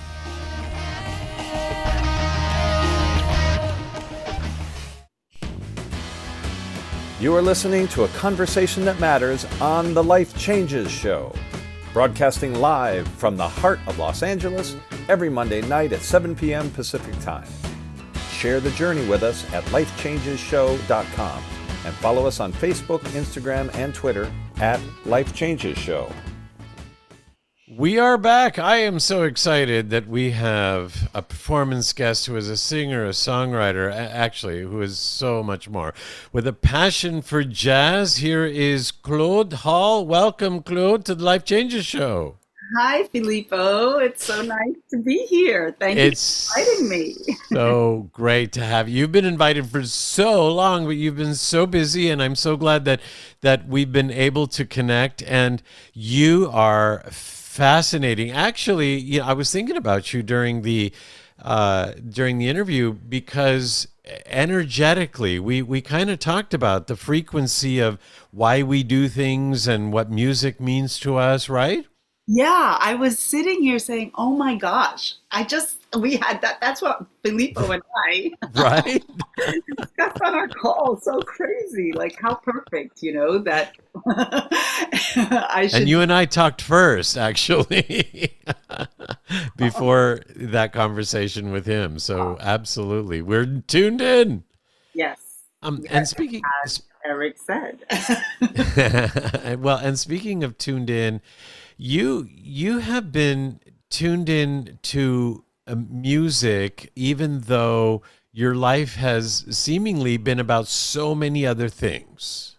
You are listening to a conversation that matters on the Life Changes Show, broadcasting live from the heart of Los Angeles every Monday night at seven p.m. Pacific Time. Share the journey with us at life changes show dot com and follow us on Facebook, Instagram, and Twitter at Life Changes Show. We are back. I am so excited that we have a performance guest who is a singer, a songwriter, actually, who is so much more. With a passion for jazz, here is Claude Hall. Welcome, Claude, to the Life Changes Show. Hi, Filippo. It's so nice to be here. Thank it's you for inviting me. So great to have you. You've been invited for so long, but you've been so busy, and I'm so glad that that we've been able to connect. And you are fascinating. Actually, you know, I was thinking about you during the uh, during the interview because energetically, we we kind of talked about the frequency of why we do things and what music means to us, right? Yeah, I was sitting here saying, "Oh my gosh, I just we had that." That's what Filippo and I right discussed on our call. So crazy, like how perfect, you know that. I should. And you and I talked first, actually, before that conversation with him. So absolutely, we're tuned in. Yes. Um, yes, and speaking, as Eric said. well, and speaking of tuned in. You you have been tuned in to uh, music, even though your life has seemingly been about so many other things.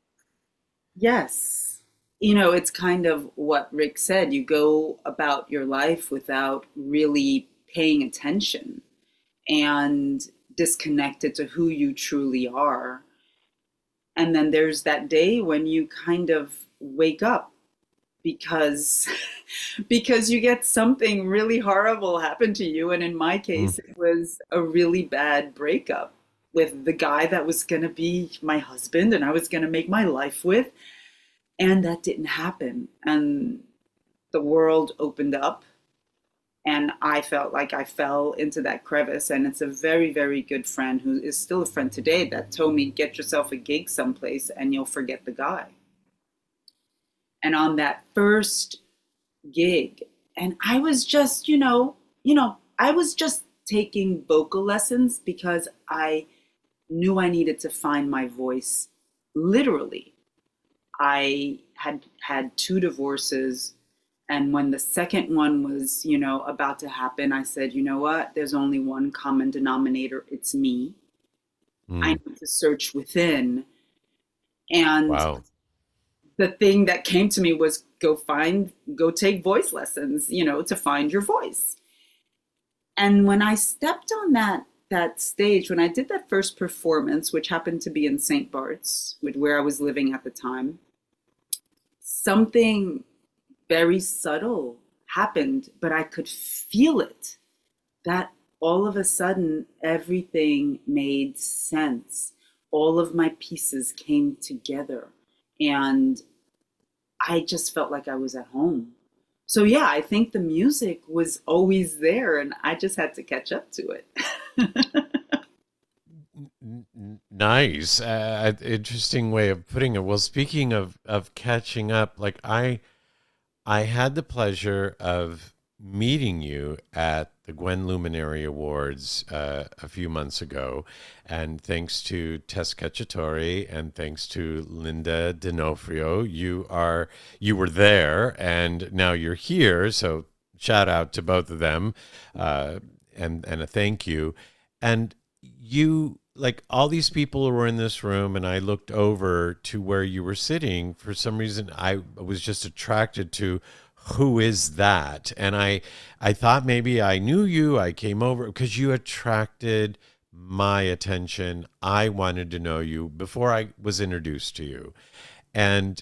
Yes. You know, it's kind of what Rick said. You go about your life without really paying attention and disconnected to who you truly are. And then there's that day when you kind of wake up because because you get something really horrible happen to you. And in my case, it was a really bad breakup with the guy that was going to be my husband and I was going to make my life with. And that didn't happen. And the world opened up and I felt like I fell into that crevice. And it's a very, very good friend who is still a friend today that told me, get yourself a gig someplace and you'll forget the guy. And on that first gig, and I was just, you know, you know, I was just taking vocal lessons because I knew I needed to find my voice. Literally, I had had two divorces. And when the second one was, you know, about to happen, I said, you know what, there's only one common denominator. It's me. Mm. I need to search within. And wow. The thing that came to me was go find, go take voice lessons, you know, to find your voice. And when I stepped on that, that stage, when I did that first performance, which happened to be in Saint Bart's, where I was living at the time, something very subtle happened, but I could feel it. That all of a sudden, everything made sense. All of my pieces came together. And I just felt like I was at home. So yeah, I think the music was always there and I just had to catch up to it. Nice. Uh, interesting way of putting it. Well, speaking of, of catching up, like I, I had the pleasure of meeting you at the Gwen Luminary Awards uh, a few months ago. And thanks to Tess Cacciatore and thanks to Linda D'Onofrio, you are you were there and now you're here. So shout out to both of them uh, and, and a thank you. And you, like all these people who were in this room, and I looked over to where you were sitting. For some reason, I was just attracted to who is that? And I, I thought maybe I knew you. I came over because you attracted my attention. I wanted to know you before I was introduced to you. And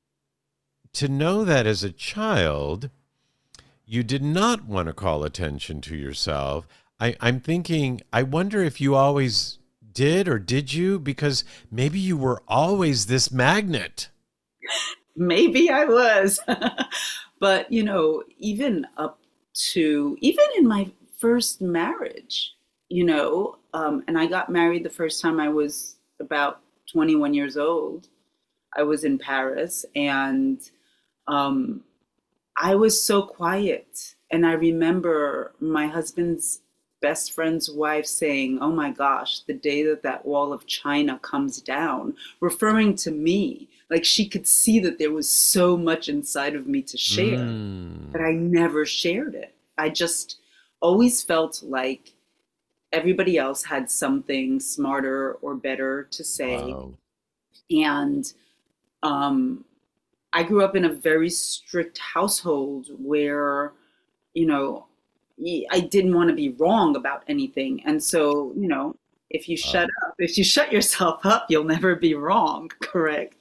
to know that as a child, you did not want to call attention to yourself. I, I'm thinking, I wonder if you always did or did you? Because maybe you were always this magnet. Maybe I was. But, you know, even up to, even in my first marriage, you know, um, and I got married the first time I was about twenty-one years old. I was in Paris and um, I was so quiet. And I remember my husband's best friend's wife saying, oh my gosh, the day that that wall of China comes down, referring to me, like she could see that there was so much inside of me to share, mm. but I never shared it. I just always felt like everybody else had something smarter or better to say. Wow. And um, I grew up in a very strict household where, you know, I didn't want to be wrong about anything. And so, you know, if you shut uh, up, if you shut yourself up, you'll never be wrong. Correct.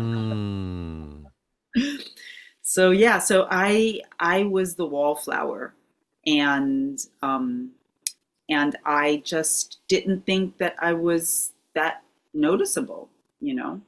mm. So, yeah, so I, I was the wallflower and, um, and I just didn't think that I was that noticeable, you know?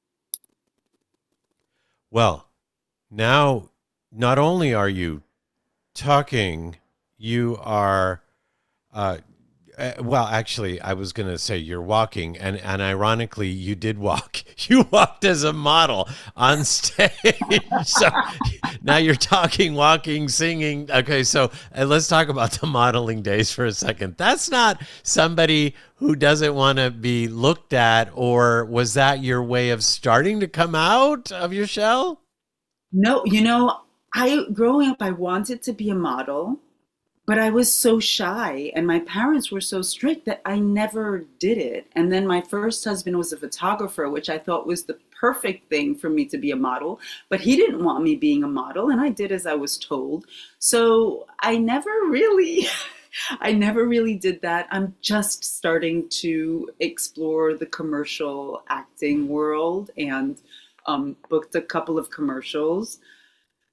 Well, now, not only are you talking, you are, uh, uh, well, actually, I was going to say you're walking, and, and ironically, you did walk. You walked as a model on stage. So now you're talking, walking, singing. Okay, so uh, let's talk about the modeling days for a second. That's not somebody who doesn't want to be looked at, or was that your way of starting to come out of your shell? No, you know, I growing up, I wanted to be a model. But I was so shy and my parents were so strict that I never did it. And then my first husband was a photographer, which I thought was the perfect thing for me to be a model. But he didn't want me being a model and I did as I was told. So I never really, I never really did that. I'm just starting to explore the commercial acting world and um, booked a couple of commercials.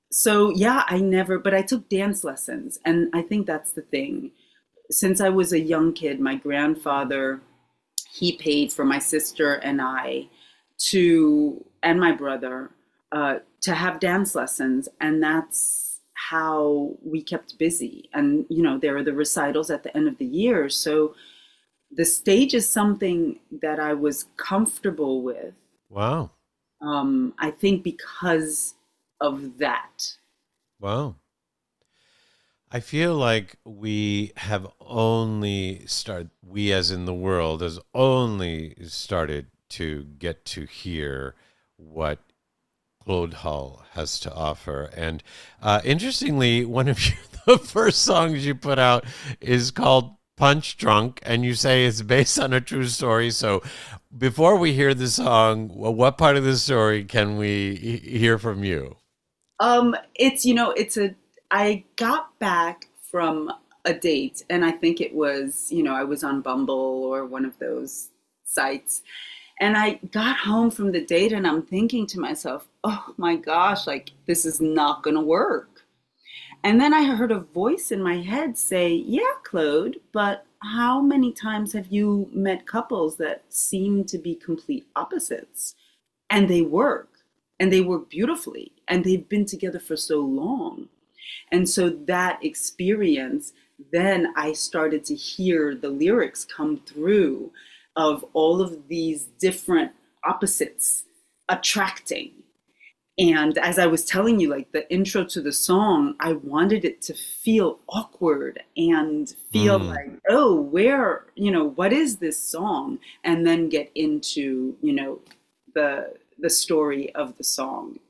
so yeah, I never, but I took dance lessons. And I think that's the thing. Since I was a young kid, my grandfather, he paid for my sister and I to, and my brother, uh, to have dance lessons. And that's how we kept busy. And, you know, there are the recitals at the end of the year. So the stage is something that I was comfortable with. Wow. Um, I think because of that. Wow. I feel like we have only started, we as in the world, has only started to get to hear what Claude Hall has to offer. And uh, interestingly, one of your, the first songs you put out is called Punch Drunk, and you say it's based on a true story. So before we hear the song, what part of the story can we he- hear from you? Um, it's, you know, it's a, I got back from a date, and I think it was, you know, I was on Bumble or one of those sites. And I got home from the date and I'm thinking to myself, oh my gosh, like this is not going to work. And then I heard a voice in my head say, yeah, Claude, but how many times have you met couples that seem to be complete opposites? And they work, and they work beautifully, and they've been together for so long. And so that experience, then I started to hear the lyrics come through of all of these different opposites attracting. And as I was telling you, like the intro to the song, I wanted it to feel awkward and feel mm. like, oh, where, you know, what is this song? And then get into, you know, the the story of the song.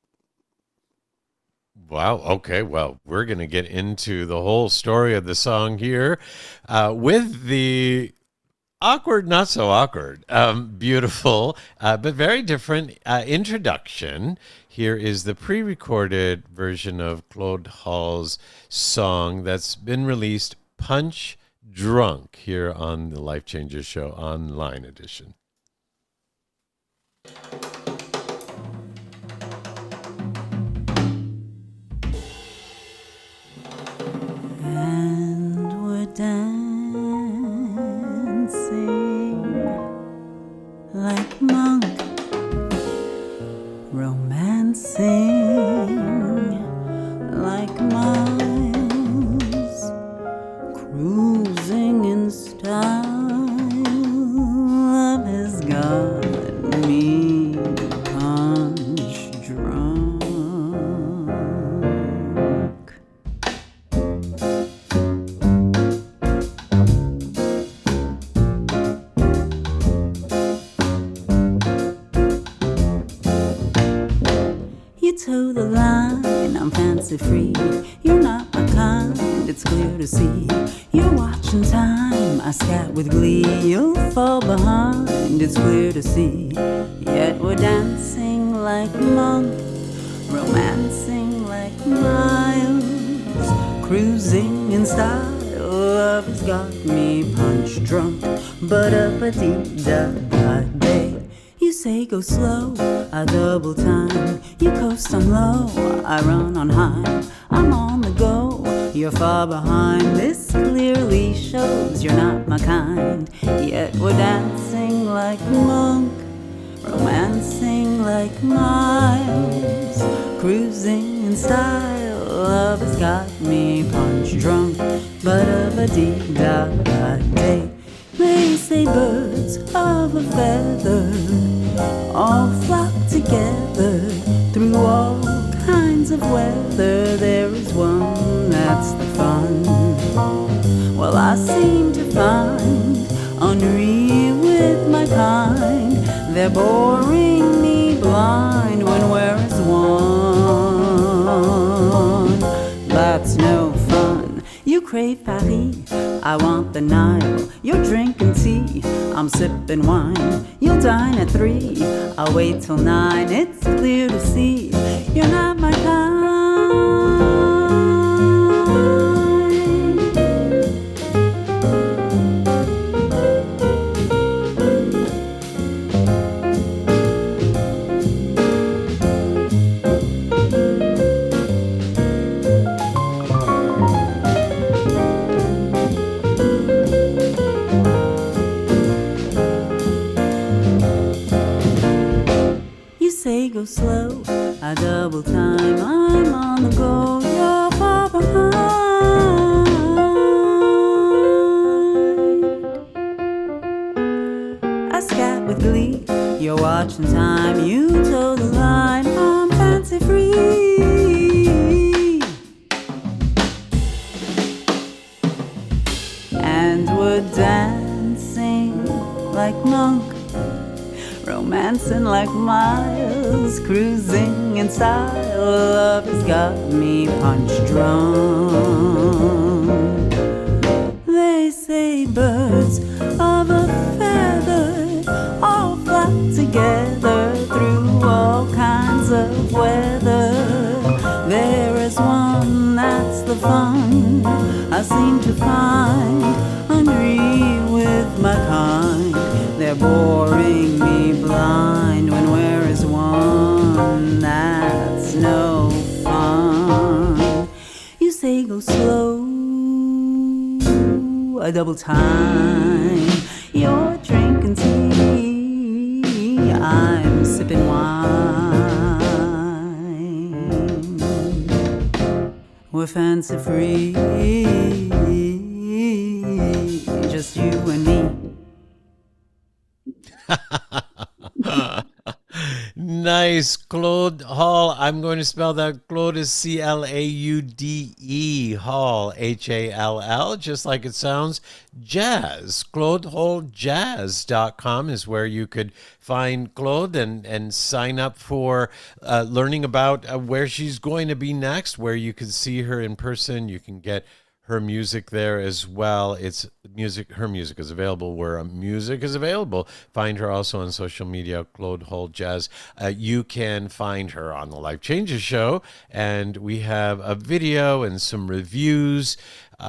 Wow. Okay. Well, we're going to get into the whole story of the song here uh, with the awkward, not so awkward, um, beautiful, uh, but very different uh, introduction. Here is the pre-recorded version of Claude Hall's song that's been released, Punch Drunk, here on the Life Changers Show Online Edition. And we're dancing like monk, romancing like miles, cruising in style. Love has got me punch drunk. Toe the line, I'm fancy free. You're not my kind, it's clear to see. You're watching time, I scat with glee. You'll fall behind, it's clear to see. Yet we're dancing like monk, romancing like miles, cruising in style. Love has got me punch drunk, but up a dee da da day. You say go slow, I double time. You coast on low, I run on high. I'm on the go, you're far behind. This clearly shows you're not my kind. Yet we're dancing like monk, romancing like miles, cruising in style. Love has got me punch drunk, but of a dee da da day. They say birds of a feather all flock together through all kinds of weather. There is one that's the fun. Well, I seem to find ennui with my kind. They're boring me blind when where is one? That's no fun. You crave Paris, I want the Nile. You're drinking tea, I'm sipping wine. You'll dine at three, I'll wait till nine. It's clear to see, you're not my kind. go slow, I double time, I'm on the go, you're far behind. I scat with glee, you're watching time, you toe the line, I'm fancy free. And we're dancing like monk, romancing like miles, cruising in style. Love has got me punch drunk. They say birds of a feather all flock together through all kinds of weather. There is one that's the fun I seem to find, unreal with my kind. They're boring me blind when where is one that's no fun. You say go slow, a double time. You're drinking tea, I'm sipping wine. We're fancy free, just you and me. Nice, Claude Hall. I'm going to spell that. Claude is C L A U D E, Hall, H A L L, just like it sounds. Jazz, claude hall jazz dot com is where you could find Claude and, and sign up for uh, learning about uh, where she's going to be next, where you can see her in person. You can get her music there as well. It's music. Her music is available where music is available. Find her also on social media, Claude Hall Jazz. Uh, you can find her on the Life Changes Show, and we have a video and some reviews.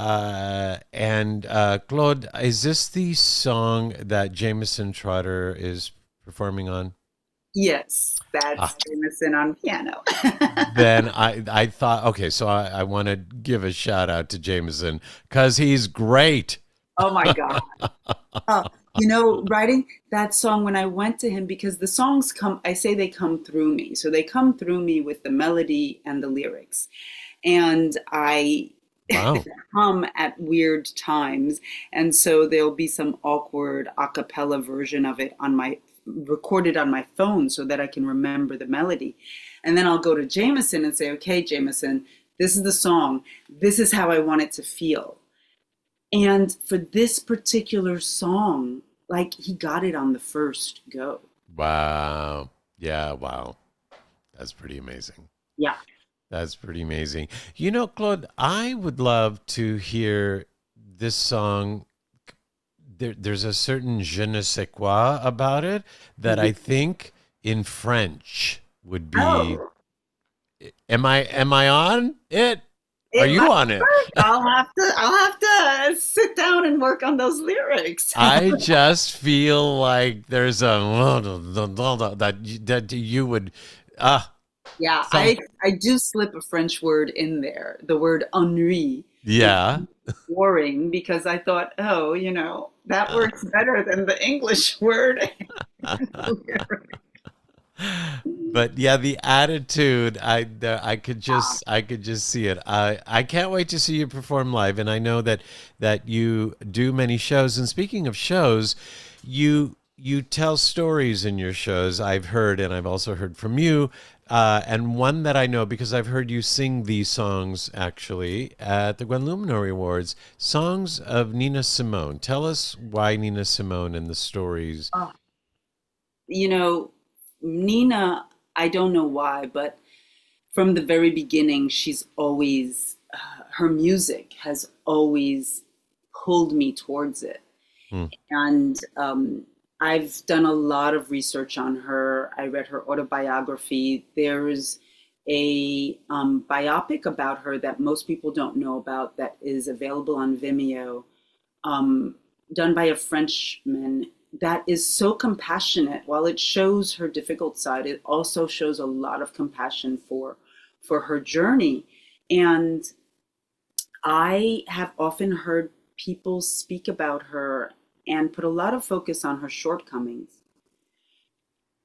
Uh, and uh, Claude, is this the song that Jameson Trotter is performing on? Yes, that's Ah. Jameson on piano. Then I, I thought, okay, so I, I want to give a shout out to Jameson because he's great. Oh my God. Uh, you know, writing that song when I went to him, because the songs come, I say they come through me. So they come through me with the melody and the lyrics. And I Wow. hum at weird times. And so there'll be some awkward a cappella version of it on my recorded on my phone so that I can remember the melody. And then I'll go to Jameson and say, okay, Jameson, this is the song. This is how I want it to feel. And for this particular song, like he got it on the first go. Wow. Yeah, wow. That's pretty amazing. Yeah. That's pretty amazing. You know, Claude, I would love to hear this song. There, there's a certain je ne sais quoi about it that I think in French would be. Oh. Am I am I on it? Are It you might on it? work. I'll have to I'll have to sit down and work on those lyrics. I just feel like there's a that that you would ah Yeah, Some- I I do slip a French word in there, the word ennui. yeah. Boring, because I thought, oh, you know, that works better than the English word. But yeah, the attitude, I the, I could just I could just see it. I I can't wait to see you perform live, and I know that that you do many shows. And speaking of shows, you you tell stories in your shows. I've heard, and I've also heard from you. Uh, and one that I know because I've heard you sing these songs actually at the Gwen Luminary Awards, songs of Nina Simone. Tell us why Nina Simone and the stories. Oh. You know, Nina, I don't know why, but from the very beginning, she's always, uh, her music has always pulled me towards it. Hmm. And um, I've done a lot of research on her. I read her autobiography. There's a um, biopic about her that most people don't know about that is available on Vimeo, um, done by a Frenchman that is so compassionate. While it shows her difficult side, it also shows a lot of compassion for, for her journey. And I have often heard people speak about her and put a lot of focus on her shortcomings.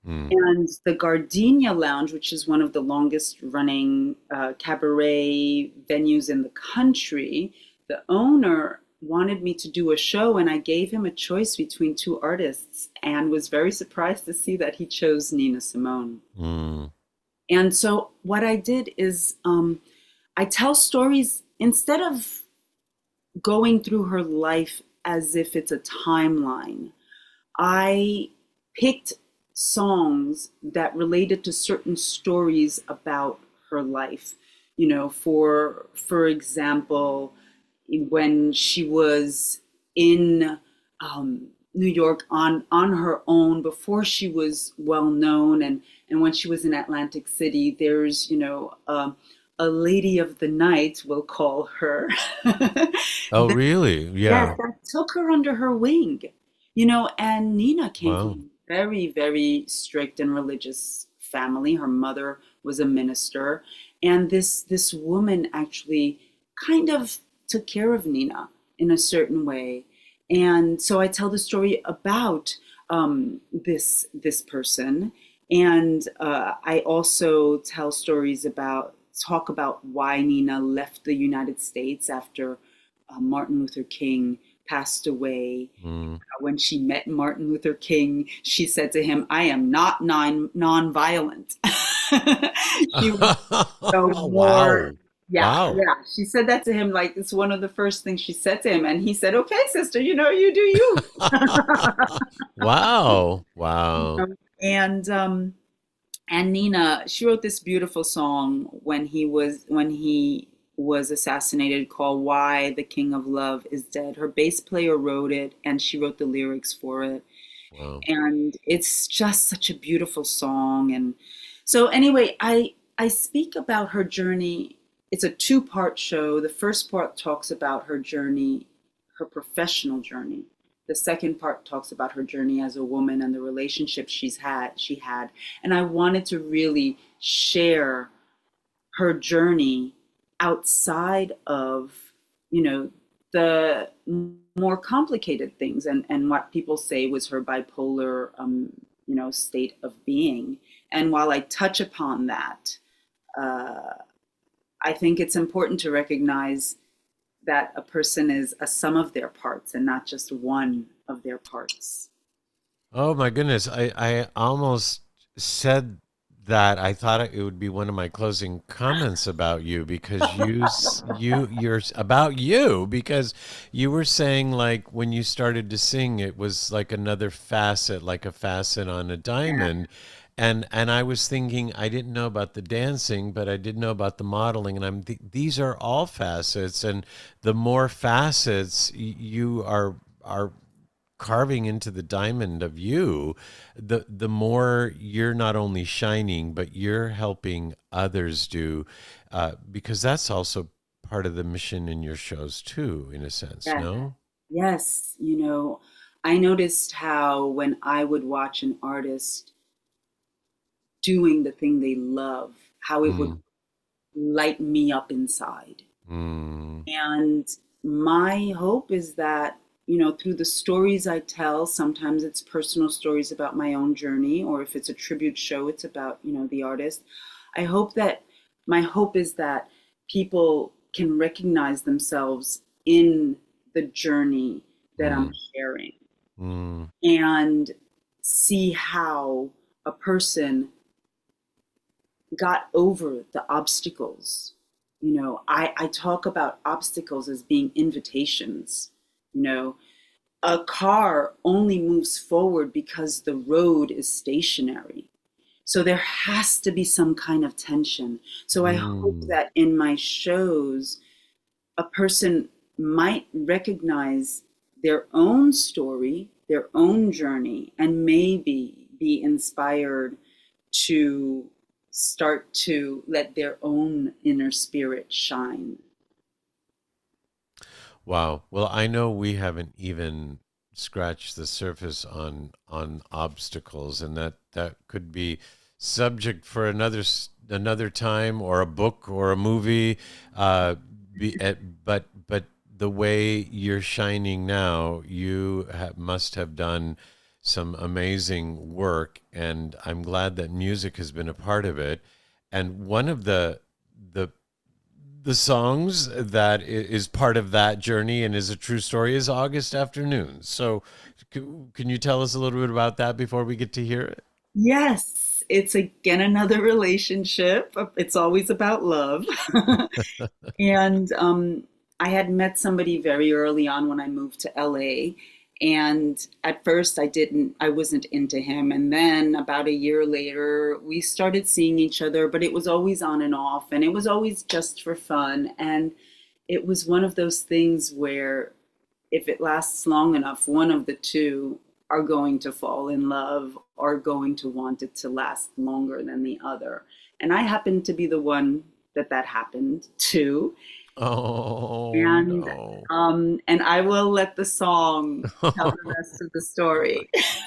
Mm. And the Gardenia Lounge, which is one of the longest running uh, cabaret venues in the country, the owner wanted me to do a show, and I gave him a choice between two artists and was very surprised to see that he chose Nina Simone. Mm. And so what I did is um, I tell stories instead of going through her life as if it's a timeline. I picked songs that related to certain stories about her life. You know, for for example, when she was in um, New York on on her own before she was well known, and and when she was in Atlantic City, there's you know um, a lady of the night, we'll call her. Oh, that, really? Yeah. Yes, that took her under her wing, you know. And Nina came Wow. from a very very strict and religious family. Her mother was a minister, and this this woman actually kind of took care of Nina in a certain way. And so I tell the story about um, this this person, and uh, I also tell stories about talk about why Nina left the United States after uh, Martin Luther King passed away. Mm. When she met Martin Luther King, she said to him, "I am not non non-violent." She was so Wow. more. Yeah, Wow. yeah. She said that to him, like it's one of the first things she said to him, and he said, "Okay, sister, you know, you do you." Wow. Wow. And um, and Nina, she wrote this beautiful song when he was when he was assassinated called "Why the King of Love is Dead." Her bass player wrote it, and she wrote the lyrics for it. Wow. And it's just such a beautiful song. And so anyway, I I speak about her journey. It's a two-part show. The first part talks about her journey, her professional journey. The second part talks about her journey as a woman and the relationships she's had, she had. And I wanted to really share her journey outside of, you know, the more complicated things and, and what people say was her bipolar, um, you know, state of being. And while I touch upon that, uh, I think it's important to recognize that a person is a sum of their parts and not just one of their parts. Oh my goodness. I, I almost said that. I thought it would be one of my closing comments about you because you, s- you, you're about you because you were saying like when you started to sing, it was like another facet, like a facet on a diamond. And and I was thinking I didn't know about the dancing, but I did know about the modeling, and I'm th- these are all facets, and the more facets y- you are are carving into the diamond of you, the the more you're not only shining, but you're helping others do, uh, because that's also part of the mission in your shows too, in a sense. Yeah. No. Yes, you know, I noticed how when I would watch an artist doing the thing they love, how it would Mm. light me up inside. Mm. And my hope is that, you know, through the stories I tell, sometimes it's personal stories about my own journey, or if it's a tribute show, it's about, you know, the artist. I hope that, my hope is that people can recognize themselves in the journey that Mm. I'm sharing Mm. and see how a person got over the obstacles. You know, I, I talk about obstacles as being invitations. You know, a car only moves forward because the road is stationary. So there has to be some kind of tension. So I hope Mm. that in my shows, a person might recognize their own story, their own journey, and maybe be inspired to start to let their own inner spirit shine. Wow. Well, I know we haven't even scratched the surface on on obstacles, and that that could be subject for another s- another time, or a book, or a movie. Uh, be, eh, but but the way you're shining now, you ha- must have done some amazing work, and I'm glad that music has been a part of it. And one of the the the songs that is part of that journey and is a true story is August Afternoons. So can you tell us a little bit about that before we get to hear it? Yes, it's again another relationship. It's always about love. And um, I had met somebody very early on when I moved to L A. And at first I didn't, I wasn't into him. And then about a year later, we started seeing each other, but it was always on and off, and it was always just for fun. And it was one of those things where if it lasts long enough, one of the two are going to fall in love or going to want it to last longer than the other. And I happened to be the one that that happened to. Oh, and no. um, and I will let the song tell the rest of the story.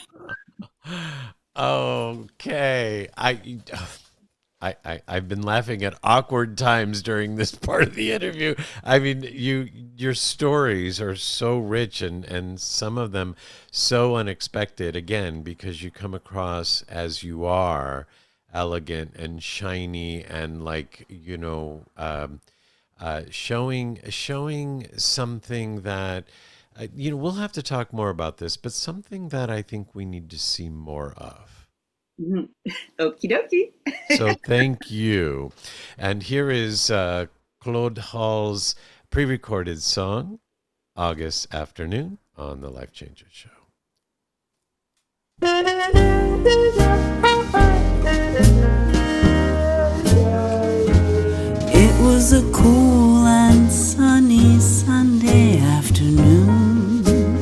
Okay, I, I, I, I've been laughing at awkward times during this part of the interview. I mean, you, your stories are so rich, and and some of them so unexpected. Again, because you come across as you are, elegant and shiny, and like you know. Um, Uh, showing showing something that, uh, you know, we'll have to talk more about this, but something that I think we need to see more of. Mm-hmm. Okie dokie. So thank you. And here is uh, Claude Hall's pre-recorded song, August Afternoon, on the Life Changers Show. It was a cool and sunny Sunday afternoon.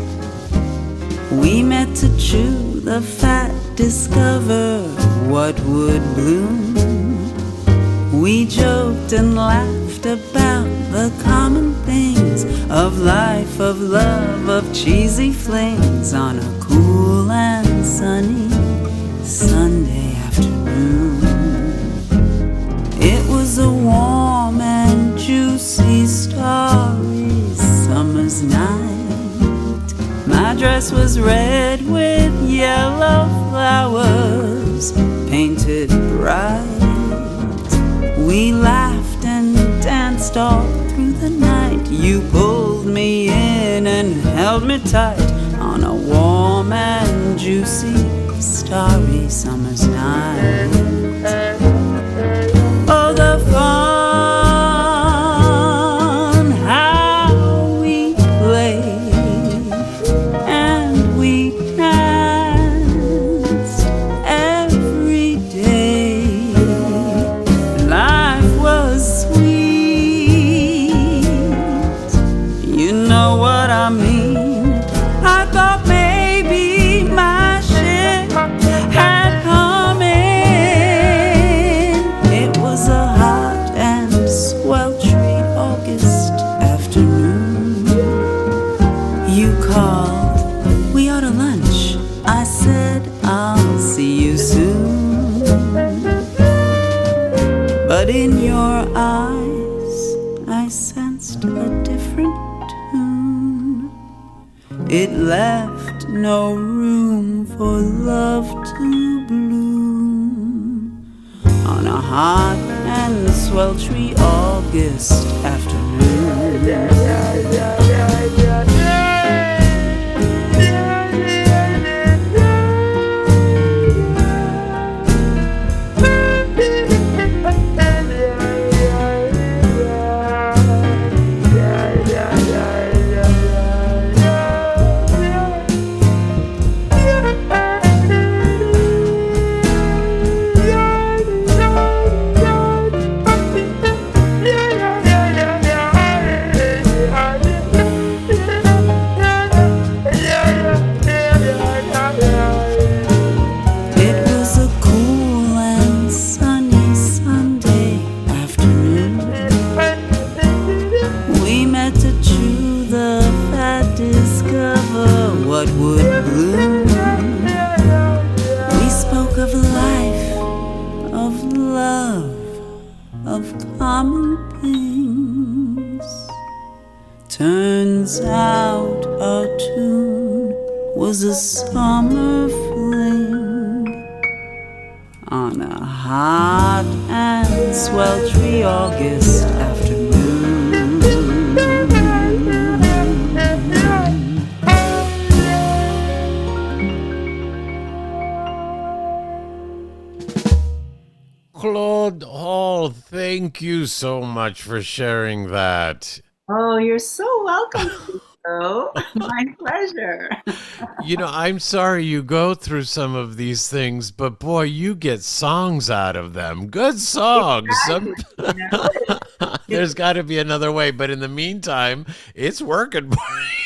We met to chew the fat, discover what would bloom. We joked and laughed about the common things of life, of love, of cheesy flings on a cool and sunny Sunday afternoon. It was a warm and juicy, starry summer's night. My dress was red with yellow flowers painted bright. We laughed and danced all through the night. You pulled me in and held me tight on a warm and juicy, starry summer's night. Oh, the fun, how we played and we danced every day. Life was sweet, you know what I mean. I thought maybe my ship had come in. It was a hot and sweltering August afternoon. You called, we ought to lunch. I said, I'll see you soon. But in your eyes, I sensed a different tune. It left no room for love to bloom on a hot and sweltering August afternoon. It was a cool and sunny Sunday afternoon. We met to chew the fat, discover what would bloom. We spoke of life, of love, of common things. Turns out our tune was a summer sultry August afternoon. Claude Hall, thank you so much for sharing that. Oh, you're so welcome. Oh, my pleasure. You know, I'm sorry you go through some of these things, but boy, you get songs out of them. Good songs. Exactly. Some... You know? There's got to be another way, but in the meantime, it's working.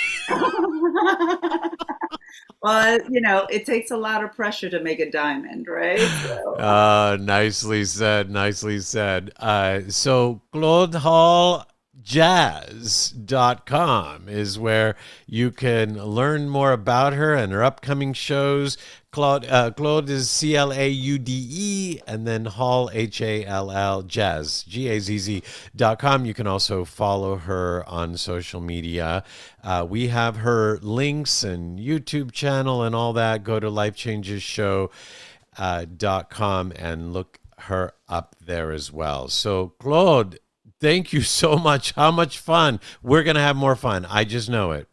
Well, you know, it takes a lot of pressure to make a diamond, right? So. Uh, nicely said. Nicely said. Uh, so Claude Hall Jazz dot com is where you can learn more about her and her upcoming shows. Claude, uh, Claude is C L A U D E, and then Hall, H A L L, Jazz, G A Z Z dot com. You can also follow her on social media. Uh, we have her links and YouTube channel and all that. Go to life changes show dot com and look her up there as well. So, Claude, thank you so much. How much fun. We're going to have more fun. I just know it.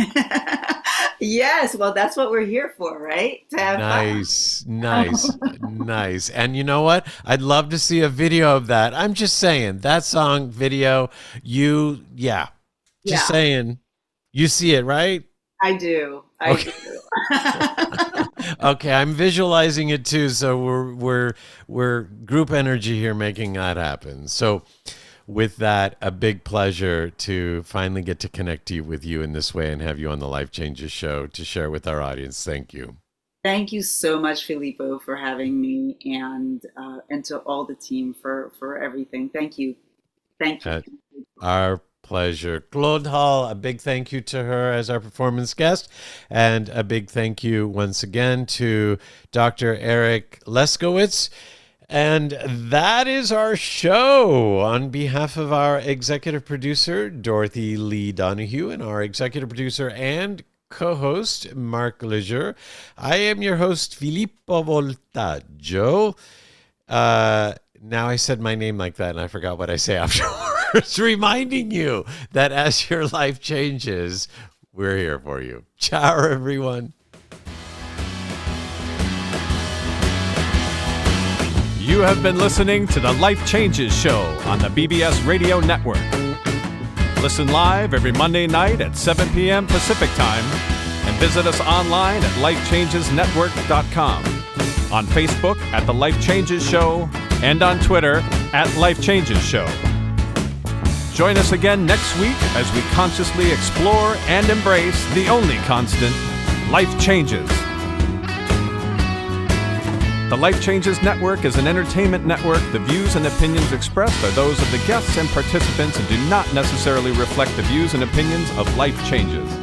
Yes. Well, that's what we're here for, right? To have nice, fun. nice, nice. And you know what? I'd love to see a video of that. I'm just saying that song video, you, yeah, just Yeah. saying, you see it, right? I do. I Okay. do. Okay, I'm visualizing it too. So we're we're we're group energy here making that happen. So with that, a big pleasure to finally get to connect to you with you in this way and have you on the Life Changes show to share with our audience. Thank you. Thank you so much, Filippo, for having me, and uh, and to all the team for for everything. Thank you. Thank you. Uh, our pleasure. Claude Hall, a big thank you to her as our performance guest, and a big thank you once again to Doctor Eric Leskowitz. And that is our show. On behalf of our executive producer, Dorothy Lee Donahue, and our executive producer and co-host, Mark Leisure, I am your host, Filippo Voltaggio. Uh, now I said my name like that, and I forgot what I say afterwards, reminding you that as your life changes, we're here for you. Ciao, everyone. You have been listening to the Life Changes Show on the B B S Radio Network. Listen live every Monday night at seven p.m. Pacific Time and visit us online at life changes network dot com, on Facebook at The Life Changes Show, and on Twitter at Life Changes Show. Join us again next week as we consciously explore and embrace the only constant, life changes. The Life Changes Network is an entertainment network. The views and opinions expressed are those of the guests and participants and do not necessarily reflect the views and opinions of Life Changes.